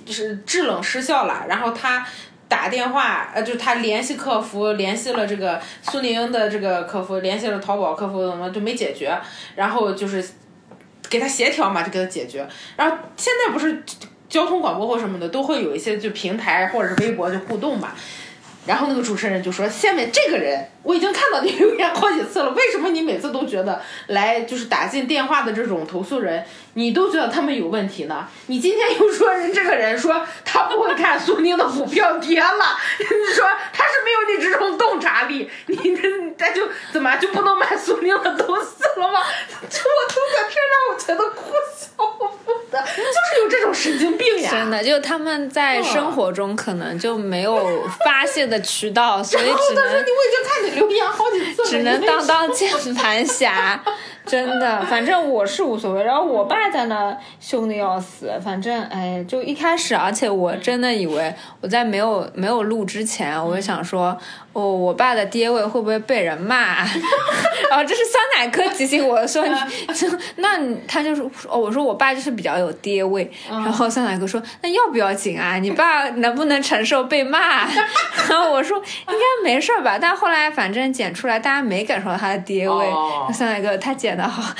是制冷失效了，然后他打电话，呃，就是他联系客服，联系了这个苏宁的这个客服，联系了淘宝客服，怎么就没解决？然后就是给他协调嘛，就给他解决。然后现在不是交通广播或什么的都会有一些就平台或者是微博就互动嘛。然后那个主持人就说：“下面这个人，我已经看到你留言好几次了，为什么你每次都觉得来就是打进电话的这种投诉人，你都觉得他们有问题呢？你今天又说人这个人说他不会看苏宁的股票跌了，你说他是没有你这种洞察力，你他就怎么就不能买苏宁的东西了吗？这我都在这让我觉得哭笑不得，就是有这种神经病呀！ 真的，就他们在生活中可能就没有发泄的渠道，所以只能。 然后他说：“你我已经看你留言好几次了， 只能当当键盘侠。”真的，反正我是无所谓。然后我爸在那凶的要死，反正哎，就一开始，而且我真的以为我在没有没有录之前，我就想说，哦，我爸的爹味会不会被人骂？然后这是酸奶哥提醒我说，那他就说，哦，我说我爸就是比较有爹味。然后酸奶哥说，那要不要紧啊？你爸能不能承受被骂？然后我说应该没事吧。但后来反正剪出来，大家没感受到他的爹味。哦、酸奶哥他剪的好，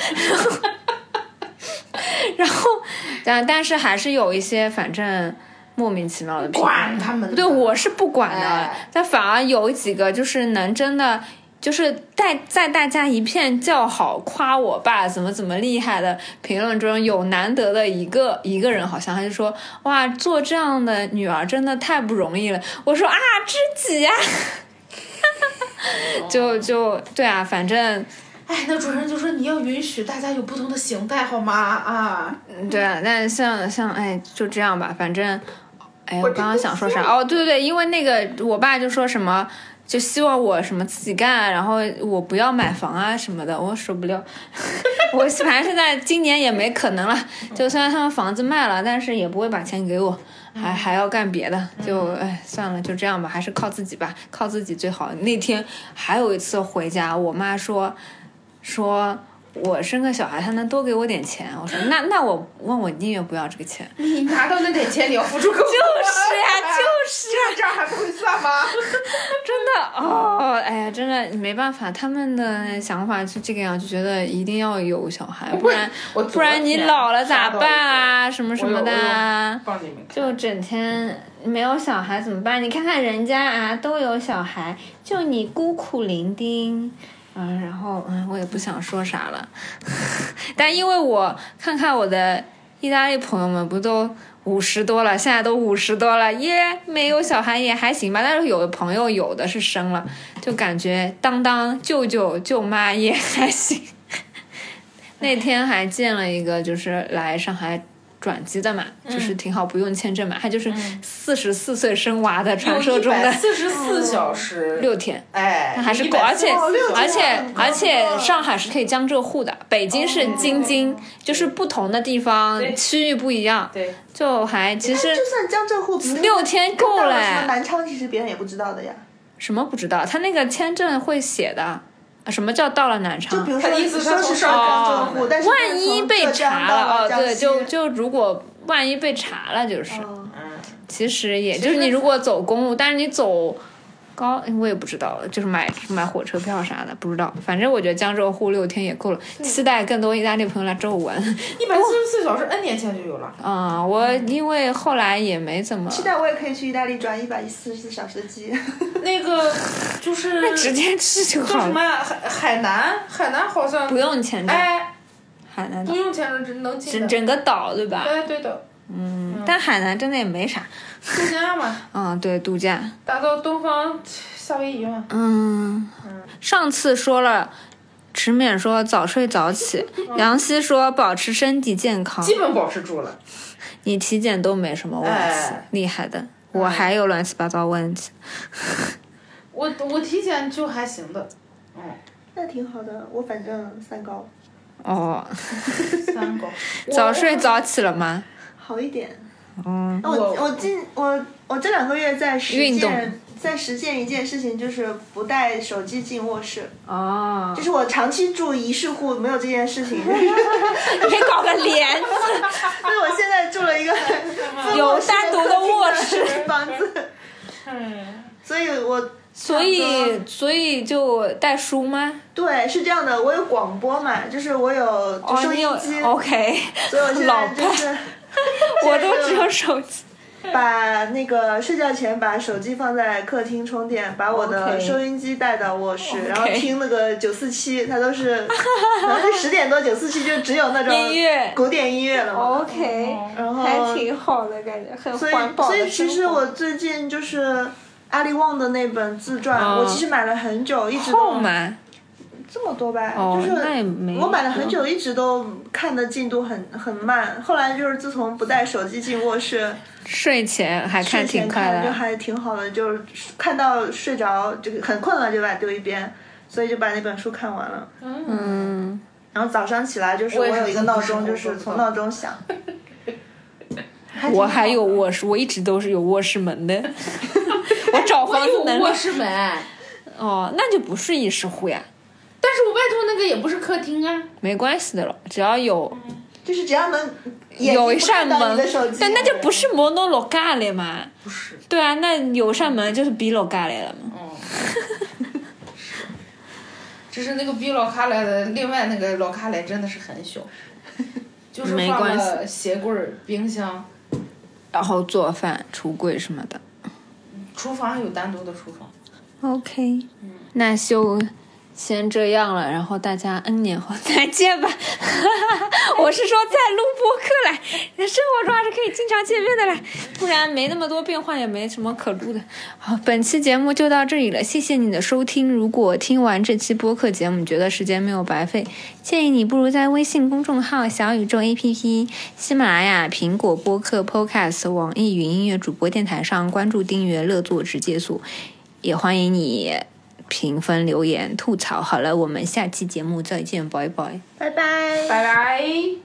然后但但是还是有一些反正莫名其妙的评论， 管他们， 对，我是不管的，哎、但反而有几个就是能真的。就是在在大家一片叫好夸我爸怎么怎么厉害的评论中，有难得的一个一个人，好像他就说哇，做这样的女儿真的太不容易了。我说啊，知己呀、啊，就就对啊，反正。 哎，那主任就说你要允许大家有不同的形态，好吗？啊， 对啊，但像像哎，就这样吧，反正，哎，我刚刚想说啥？哦，对对对，因为那个我爸就说什么。就希望我什么自己干，然后我不要买房啊什么的，我受不了。我反正现在今年也没可能了，就虽然他们房子卖了，但是也不会把钱给我，还还要干别的，就哎算了，就这样吧，还是靠自己吧，靠自己最好。那天还有一次回家，我妈说说。我生个小孩，他能多给我点钱。我说那那我问我宁愿不要这个钱。 你拿到那点钱，你要付出更多。 就是呀，就是呀，这样还不会算吗？ 真的哦，哎呀，真的没办法，他们的想法是这个样，就觉得一定要有小孩，不然不然你老了咋办啊？什么什么的啊？就整天没有小孩怎么办？你看看人家啊，都有小孩，就你孤苦伶仃。嗯，然后嗯，我也不想说啥了，但因为我看看我的意大利朋友们不都五十多了，现在都五十多了，耶，没有小孩也还行吧。但是有的朋友有的是生了，就感觉当当舅舅舅妈也还行。那天还见了一个，就是来上海转机的嘛，嗯、就是挺好，不用签证嘛，他就是四十四岁生娃的，传说中的四十四小时六天， 哎， 他还是而且而且而且上海是可以江浙沪的，北京是京津，哦、就是不同的地方区域不一样， 对， 就还其实就算江浙沪六天够了。 什么南昌其实别人也不知道的呀， 什么不知道？他那个签证会写的。什么叫到了南昌？ 就比如说，意思说是上江浙沪，但是万一被查了哦，对，就就如果万一被查了，就是， 嗯， 其实也就是你如果走公路，但是你走高，我也不知道，就是买买火车票啥的，不知道。反正我觉得江浙沪六天也够了，期待更多意大利朋友来找我玩。 一百四十四小时 N 年前就有了。 啊、嗯，我因为后来也没怎么。 期待我也可以去意大利转一百四十四小时的机。 那个就是那直接去就好了。 叫什么海海南？海南好像不用签证。 哎， 海南不用签证能进。 整整个岛对吧？ 对对的。 嗯，嗯但海南真的也没啥。 度假嘛。 嗯，对，度假。 打造东方夏威夷嘛。 嗯。嗯上次说了。池勉说早睡早起，杨希说保持身体健康， 基本保持住了。 你体检都没什么问题，哎、厉害的。我还有乱七八糟问题。 我我体检就还行的， 嗯，那挺好的。我反正三高。 哦， 三高。 早睡早起了吗？ 好一点。 嗯， 我我今我我这两个月在实践在实践一件事情，就是不带手机进卧室。 哦， 就是我长期住一室户，没有这件事情。你可以搞个帘子。 所以我现在住了一个有单独的卧室房子。 嗯， 所以我所以所以就带书吗？ 对，是这样的，我有广播嘛，就是我有收音机。 哦、OK。 所以我现在就是我都只有手机。 把那个睡觉前把手机放在客厅充电，把我的收音机带到卧室， okay. 然后听那个九四七，它都是可能是十点多九四七就只有那种音乐古典音乐了嘛。 OK， 然后还挺好的感觉，很环保的生活。 所以，所以其实我最近就是阿里旺的那本自传， 哦、 我其实买了很久，一直都厚吗？ 这么多吧， 哦、 就是我买了很久， 嗯、 一直都看的进度很很慢。后来就是自从不带手机进卧室， 睡前还看挺快的， 就还挺好的，就是看到睡着就很困了就把它丢一边，所以就把那本书看完了。 嗯， 然后早上起来就是我有一个闹钟，就是从闹钟响。 我还有卧室，我一直都是有卧室门的。我找房子能有卧室门。 哦，那就不是一室户呀。 但是我外头那个也不是客厅啊。 没关系的了，只要有， 嗯、就是只要门有一扇门， 但那就不是摩诺罗咖喱嘛。 不是。 对啊，那有扇门就是比罗咖喱了嘛。 嗯。是。只是那个比罗咖喱的，另外那个罗咖喱真的是很小，就是放了鞋柜、冰箱， 然后做饭、橱柜什么的。 厨房有单独的厨房。 OK，、嗯、那就先这样了，然后大家 N 年后再见吧。我是说再录播客来，生活中还是可以经常见面的来，不然没那么多变化，也没什么可录的。好，本期节目就到这里了，谢谢你的收听。如果听完这期播客节目觉得时间没有白费，建议你不如在微信公众号、小宇宙 A P P、喜马拉雅、苹果播客 Podcast、网易云音乐主播电台上关注订阅乐作直接所，也欢迎你评分留言吐槽。好了，我们下期节目再见，拜拜， 拜拜， 拜拜。